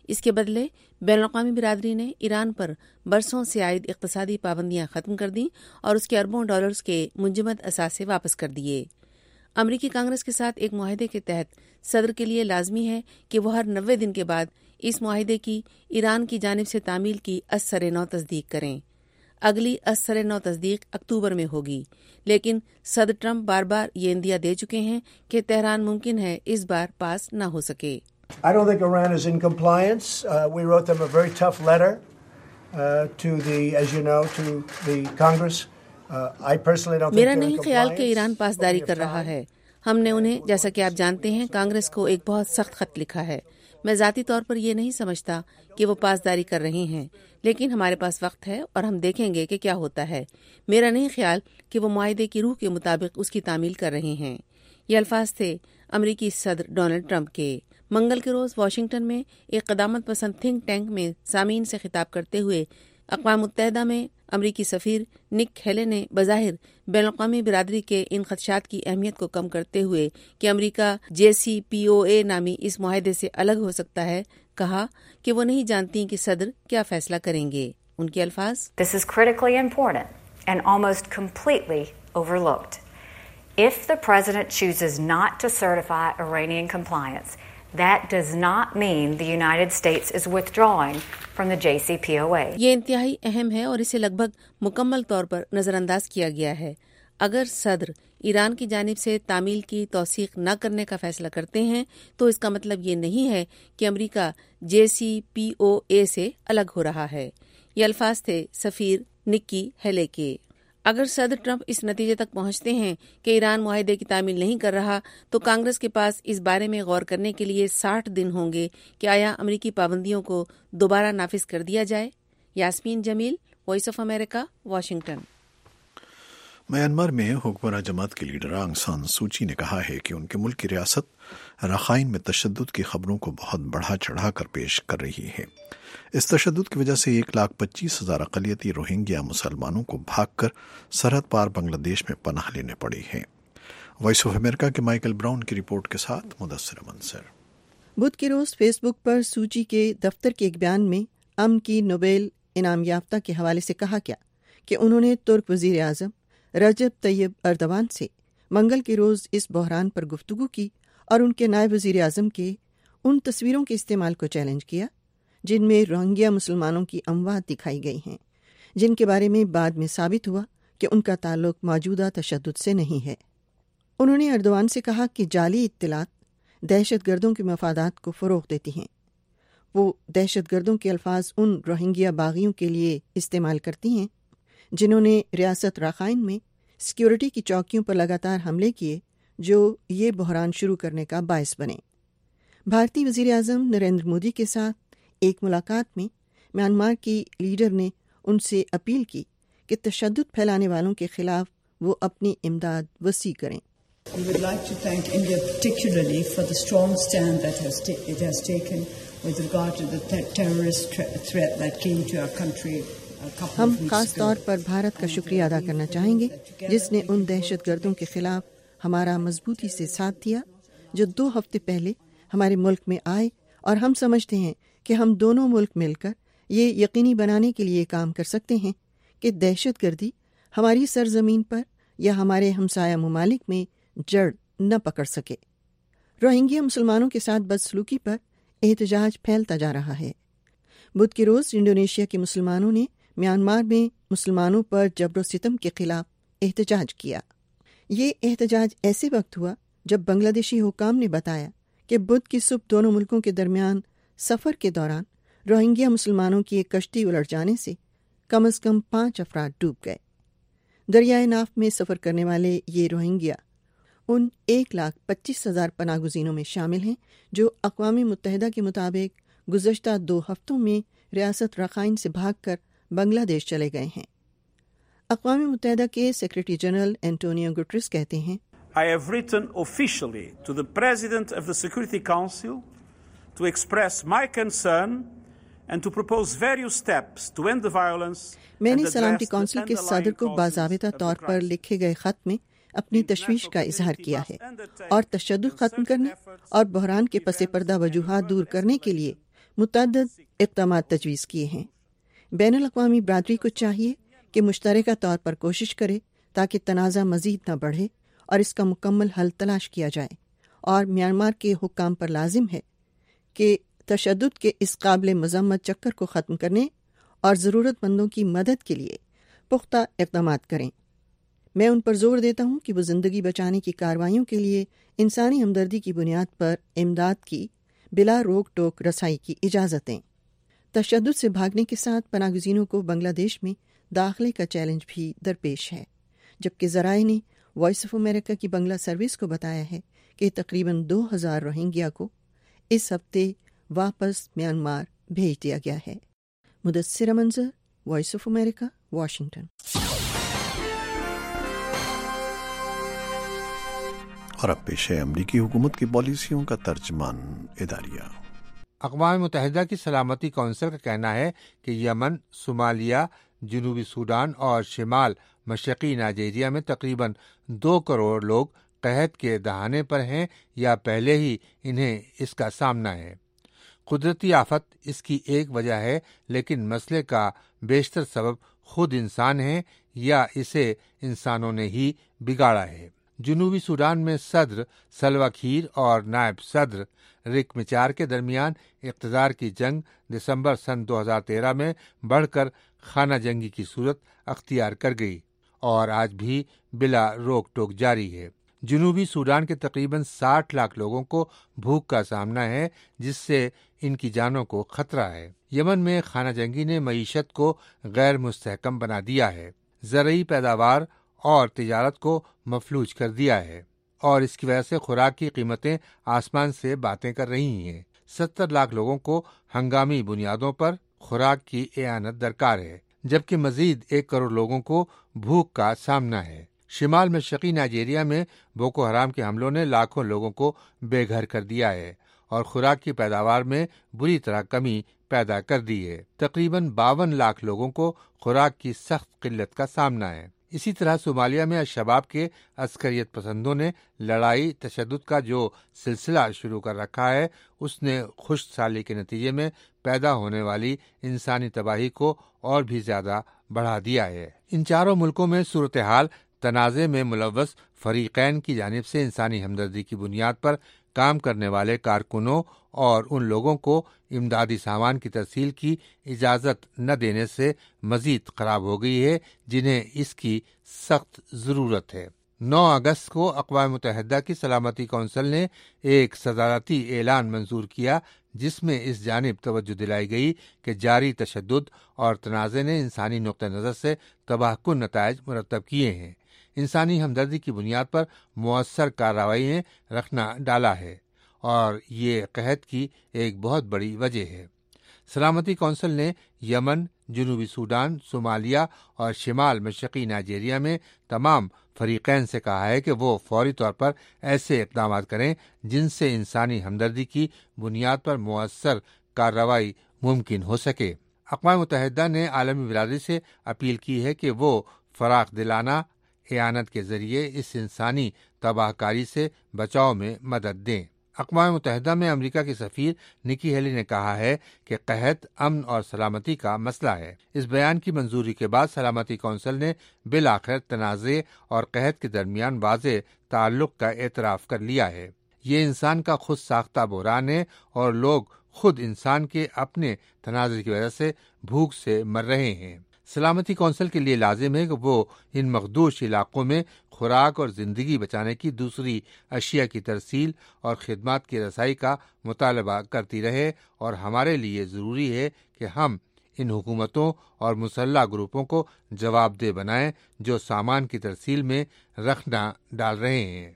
इसके बदले बैनुल-अक़वामी बिरादरी ने ईरान पर बरसों से आयद इक़्तिसादी पाबंदियां ख़त्म कर दी और उसके अरबों डॉलर्स के मुंजमद असासे वापस कर दिए। अमरीकी कांग्रेस के साथ एक मुआहदे के तहत सदर के लिए लाजमी है कि वो हर 90 दिन के बाद इस मुआहदे की ईरान की जानिब से तामील की अस-सर-ए-नौ तस्दीक करें। अगली अस-सर-ए-नौ तस्दीक अक्टूबर में होगी, लेकिन सदर ट्रंप बार बार ये इंदिया दे चुके हैं कि तेहरान मुमकिन है इस बार पास न हो सके। I don't think Iran is in compliance. We wrote them a very tough letter to the, as you know, to the Congress. I personally don't think मेरा नहीं ख्याल कि ईरान पासदारी कर रहा है। हमने उन्हें, जैसा कि आप जानते हैं, कांग्रेस को एक बहुत सख्त खत लिखा है। मैं ज़ाती तौर पर ये नहीं समझता कि वो पासदारी कर रहे हैं, लेकिन हमारे पास वक्त है और हम देखेंगे कि क्या होता है। मेरा नहीं ख्याल कि वो मुआहदे की रूह के मुताबिक उसकी तामील कर रहे हैं। ये अल्फाज थे अमरीकी सदर डोनाल्ड ट्रंप के। मंगल के रोज़ वाशिंगटन में एक क़दामत पसंद थिंक टैंक में सामीन से खिताब करते हुए अक़वाम मुत्तहिदा में अमरीकी सफ़ीर निक हेले ने बज़ाहिर बैनुल-अक़वामी बिरादरी के इन खदशात की अहमियत को कम करते हुए कि अमरीका JCPOA नामी इस मुआहदे से अलग हो सकता है, कहा कि वो नहीं जानती कि सदर क्या फैसला करेंगे। उनके अल्फाज, This is critically important and almost completely overlooked. If the president chooses not to certify Iranian compliance, that does not mean the United States is withdrawing from the JCPOA. ये इंतहाई अहम है और इसे लगभग मुकम्मल तौर पर नज़रअंदाज किया गया है। अगर सदर ईरान की जानिब से तामील की तौसीक न करने का फैसला करते हैं तो इसका मतलब ये नहीं है कि अमरीका JCPOA से अलग हो रहा है। ये अल्फाज थे सफ़ीर निक्की हेले के। अगर सदर ट्रंप इस नतीजे तक पहुंचते हैं कि ईरान मुआहदे की तामील नहीं कर रहा तो कांग्रेस के पास इस बारे में गौर करने के लिए 60 दिन होंगे कि आया अमरीकी पाबंदियों को दोबारा नाफिज कर दिया जाए। Yasmeen Jameel, voice of America, Washington. Myanmar में हुक्मरान जमात के लीडर आंग सान सूची ने कहा है कि उनके मुल्क की रियासत रखाइन में तशद्दुद की खबरों को बहुत बढ़ा चढ़ा कर पेश कर रही है। इस तशद्दुद की वजह से 1,25,000 अक़लियती रोहिंग्या मुसलमानों को भागकर सरहद पार बांग्लादेश में पनाह लेने पड़ी है। वॉइस ऑफ अमेरिका के माइकल ब्राउन की रिपोर्ट के साथ मुदस्सिर मंसर। बुध के रोज फेसबुक पर सूची के दफ्तर के एक बयान में अमन की नोबेल इनाम याफ्ता के हवाले से कहा गया कि उन्होंने तुर्क वजीर आज़म रजब तैयब अर्दवान से मंगल के रोज इस बहरान पर गुफ्तगू की और उनके नायब वजीर आज़म के उन तस्वीरों के इस्तेमाल को चैलेंज किया जिनमें रोहिंग्या मुसलमानों की अमवात दिखाई गई हैं, जिनके बारे में बाद में साबित हुआ कि उनका ताल्लुक मौजूदा तशद्दुद से नहीं है। उन्होंने अर्दवान से कहा कि जाली इत्तलात दहशतगर्दों के मफादात को फ़रोग़ देती हैं। वो दहशतगर्दों के अल्फाज उन रोहिंग्या बागियों के लिए इस्तेमाल करती हैं जिन्होंने रियासत राखाइन में सिक्योरिटी की चौकियों पर लगातार हमले किए जो ये बहरान शुरू करने का बायस बने। भारतीय वज़ीर आज़म नरेंद्र मोदी के साथ एक मुलाकात में म्यांमार की लीडर ने उनसे अपील की कि तशद्दुद फैलाने वालों के खिलाफ वो अपनी इमदाद वसी करें। We would like to thank India particularly for the strong stand that it has taken with regard to the terrorist threat that came to our country. हम खास तौर पर भारत का शुक्रिया अदा करना चाहेंगे जिसने उन दहशतगर्दों के खिलाफ हमारा मजबूती से साथ दिया जो 2 हफ्ते पहले हमारे मुल्क में आए, और हम समझते हैं कि हम दोनों मुल्क मिलकर ये यकीनी बनाने के लिए काम कर सकते हैं कि दहशतगर्दी हमारी सरजमीन पर या हमारे हमसाया ममालिक में जड़ न पकड़ सके। रोहिंग्या मुसलमानों के साथ बदसलूकी पर एहतजाज फैलता जा रहा है। बुध के रोज इंडोनेशिया के मुसलमानों ने म्यांमार में मुसलमानों पर जबर सितम के खिलाफ एहतजाज किया। ये एहतजाज ऐसे वक्त हुआ जब बांग्लादेशी हुकाम ने बताया कि बुध की सुबह दोनों मुल्कों के दरमियान सफ़र के दौरान रोहिंग्या मुसलमानों की एक कश्ती उलट जाने से कम से कम 5 अफराद डूब गए। दरियाए नाफ में सफ़र करने वाले ये रोहिंग्या उन 1,25,000 पनागुज़ीनों में शामिल हैं जो अक़वाम मुत्तहिदा के मुताबिक गुज़श्ता 2 हफ्तों में रियासत रखाइन से भागकर बांग्लादेश चले गए हैं। अक़वाम मुत्तहिदा के सेक्रेटरी जनरल एंटोनियो गुटरेस कहते हैं, I have written officially to the President of the Security Council to express my concern and to propose various steps to end the violence. मैंने सलामती काउंसिल के सदर को बाज़ाबिता तौर पर लिखे गए खत में अपनी तशवीश का इजहार किया है और तशद्दुद खत्म करने और बहरान के पसे पर्दा वजूहात दूर करने के लिए متعدد اقدامات تجویز کیے ہیں۔ بین الاقوامی برادری کو چاہیے کہ مشترکہ طور پر کوشش کرے تاکہ تنازع مزید نہ بڑھے اور اس کا مکمل حل تلاش کیا جائے، اور میانمار کے حکام پر لازم ہے کہ تشدد کے اس قابل مذمت چکر کو ختم کرنے اور ضرورت مندوں کی مدد کے لیے پختہ اقدامات کریں۔ میں ان پر زور دیتا ہوں کہ وہ زندگی بچانے کی کارروائیوں کے لیے انسانی ہمدردی کی بنیاد پر امداد کی بلا روک ٹوک رسائی کی اجازت دیں۔ تشدد سے بھاگنے کے ساتھ پناہ گزینوں کو بنگلہ دیش میں داخلے کا چیلنج بھی درپیش ہے، جبکہ ذرائع نے وائس آف امریکہ کی بنگلہ سروس کو بتایا ہے کہ تقریباً 2000 روہنگیا کو اس ہفتے واپس میانمار بھیج دیا گیا ہے۔ مدثر منظر، وائس آف امریکہ، واشنگٹن۔ اور اب پیش ہے امریکی حکومت کی پالیسیوں کا ترجمان اداریہ۔ اقوام متحدہ کی سلامتی کونسل کا کہنا ہے کہ یمن، صومالیہ، جنوبی سوڈان اور شمال مشرقی نائجیریا میں تقریباً 2 کروڑ لوگ قحط کے دہانے پر ہیں یا پہلے ہی انہیں اس کا سامنا ہے۔ قدرتی آفت اس کی ایک وجہ ہے، لیکن مسئلے کا بیشتر سبب خود انسان ہے یا اسے انسانوں نے ہی بگاڑا ہے۔ جنوبی سوڈان میں صدر سلوا کیر اور نائب صدر ریک مچار کے درمیان اقتدار کی جنگ دسمبر سن 2013 میں بڑھ کر خانہ جنگی کی صورت اختیار کر گئی اور آج بھی بلا روک ٹوک جاری ہے۔ جنوبی سوڈان کے تقریباً 60 لاکھ لوگوں کو بھوک کا سامنا ہے، جس سے ان کی جانوں کو خطرہ ہے۔ یمن میں خانہ جنگی نے معیشت کو غیر مستحکم بنا دیا ہے، زرعی پیداوار اور تجارت کو مفلوج کر دیا ہے، اور اس کی وجہ سے خوراک کی قیمتیں آسمان سے باتیں کر رہی ہیں۔ 70 لاکھ لوگوں کو ہنگامی بنیادوں پر خوراک کی اعانت درکار ہے، جبکہ مزید 1 کروڑ لوگوں کو بھوک کا سامنا ہے۔ شمال مشرقی نائجیریا میں بوکو حرام کے حملوں نے لاکھوں لوگوں کو بے گھر کر دیا ہے اور خوراک کی پیداوار میں بری طرح کمی پیدا کر دی ہے۔ تقریباً 52 لاکھ لوگوں کو خوراک کی سخت قلت کا سامنا ہے۔ اسی طرح صومالیہ میں الشباب کے عسکریت پسندوں نے لڑائی تشدد کا جو سلسلہ شروع کر رکھا ہے، اس نے خشک سالی کے نتیجے میں پیدا ہونے والی انسانی تباہی کو اور بھی زیادہ بڑھا دیا ہے۔ ان چاروں ملکوں میں صورتحال تنازع میں ملوث فریقین کی جانب سے انسانی ہمدردی کی بنیاد پر کام کرنے والے کارکنوں اور ان لوگوں کو امدادی سامان کی ترسیل کی اجازت نہ دینے سے مزید خراب ہو گئی ہے، جنہیں اس کی سخت ضرورت ہے۔ 9 اگست کو اقوام متحدہ کی سلامتی کونسل نے ایک صدارتی اعلان منظور کیا، جس میں اس جانب توجہ دلائی گئی کہ جاری تشدد اور تنازع نے انسانی نقطہ نظر سے تباہ کن نتائج مرتب کیے ہیں، انسانی ہمدردی کی بنیاد پر مؤثر کارروائیاں رکھنا ڈالا ہے، اور یہ قحط کی ایک بہت بڑی وجہ ہے۔ سلامتی کونسل نے یمن، جنوبی سوڈان، صومالیہ اور شمال مشرقی نائجیریا میں تمام فریقین سے کہا ہے کہ وہ فوری طور پر ایسے اقدامات کریں جن سے انسانی ہمدردی کی بنیاد پر مؤثر کارروائی ممکن ہو سکے۔ اقوام متحدہ نے عالمی برادری سے اپیل کی ہے کہ وہ فراخ دلانہ اعانت کے ذریعے اس انسانی تباہ کاری سے بچاؤ میں مدد دیں۔ اقوام متحدہ میں امریکہ کی سفیر نکی ہیلی نے کہا ہے کہ قحط امن اور سلامتی کا مسئلہ ہے۔ اس بیان کی منظوری کے بعد سلامتی کونسل نے بالآخر تنازع اور قحط کے درمیان واضح تعلق کا اعتراف کر لیا ہے۔ یہ انسان کا خود ساختہ بحران ہے اور لوگ خود انسان کے اپنے تنازع کی وجہ سے بھوک سے مر رہے ہیں۔ سلامتی کونسل کے لیے لازم ہے کہ وہ ان مخدوش علاقوں میں خوراک اور زندگی بچانے کی دوسری اشیاء کی ترسیل اور خدمات کی رسائی کا مطالبہ کرتی رہے، اور ہمارے لیے ضروری ہے کہ ہم ان حکومتوں اور مسلح گروپوں کو جواب دہ بنائیں جو سامان کی ترسیل میں رکھنا ڈال رہے ہیں۔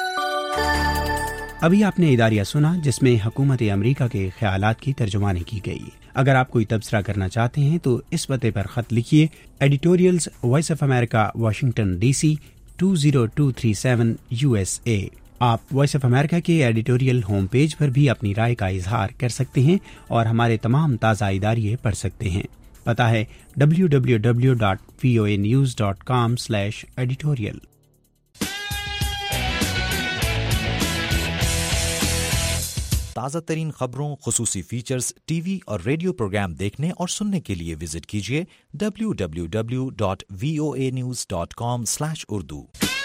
ابھی آپ نے اداریہ سنا جس میں حکومت امریکہ کے خیالات کی ترجمانی کی گئی۔ اگر آپ کوئی تبصرہ کرنا چاہتے ہیں تو اس پتے پر خط لکھیے، editorials voice of America, Washington D C 20237 USA۔ آپ وائس آف امریکہ کے ایڈیٹوریل ہوم پیج پر بھی اپنی رائے کا اظہار کر سکتے ہیں اور ہمارے تمام تازہ اداریے پڑھ سکتے ہیں۔ پتہ ہے www.voanews.com/editorial۔ تازہ ترین خبروں، خصوصی فیچرز، ٹی وی اور ریڈیو پروگرام دیکھنے اور سننے کے لیے وزٹ کیجیے www.voanews.com/urdu۔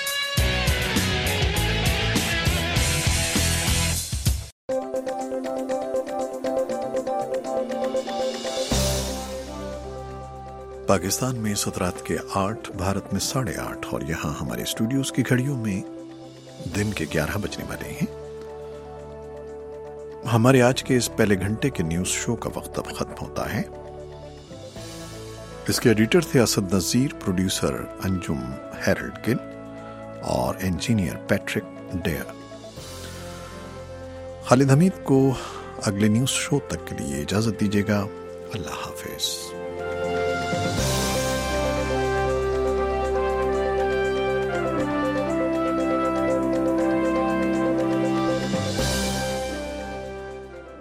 پاکستان میں 7 رات کے 8، بھارت میں 8:30 اور یہاں ہمارے اسٹوڈیوز کی گھڑیوں میں دن کے 11 بجنے والے ہیں۔ ہمارے آج کے اس پہلے گھنٹے کے نیوز شو کا وقت اب ختم ہوتا ہے۔ اس کے ایڈیٹر تھے اسد نذیر، پروڈیوسر انجم ہیرلڈ گل اور engineer Patrick Dear. Khalid Hameed کو اگلے نیوز شو تک کے لیے اجازت دیجیے گا۔ اللہ حافظ۔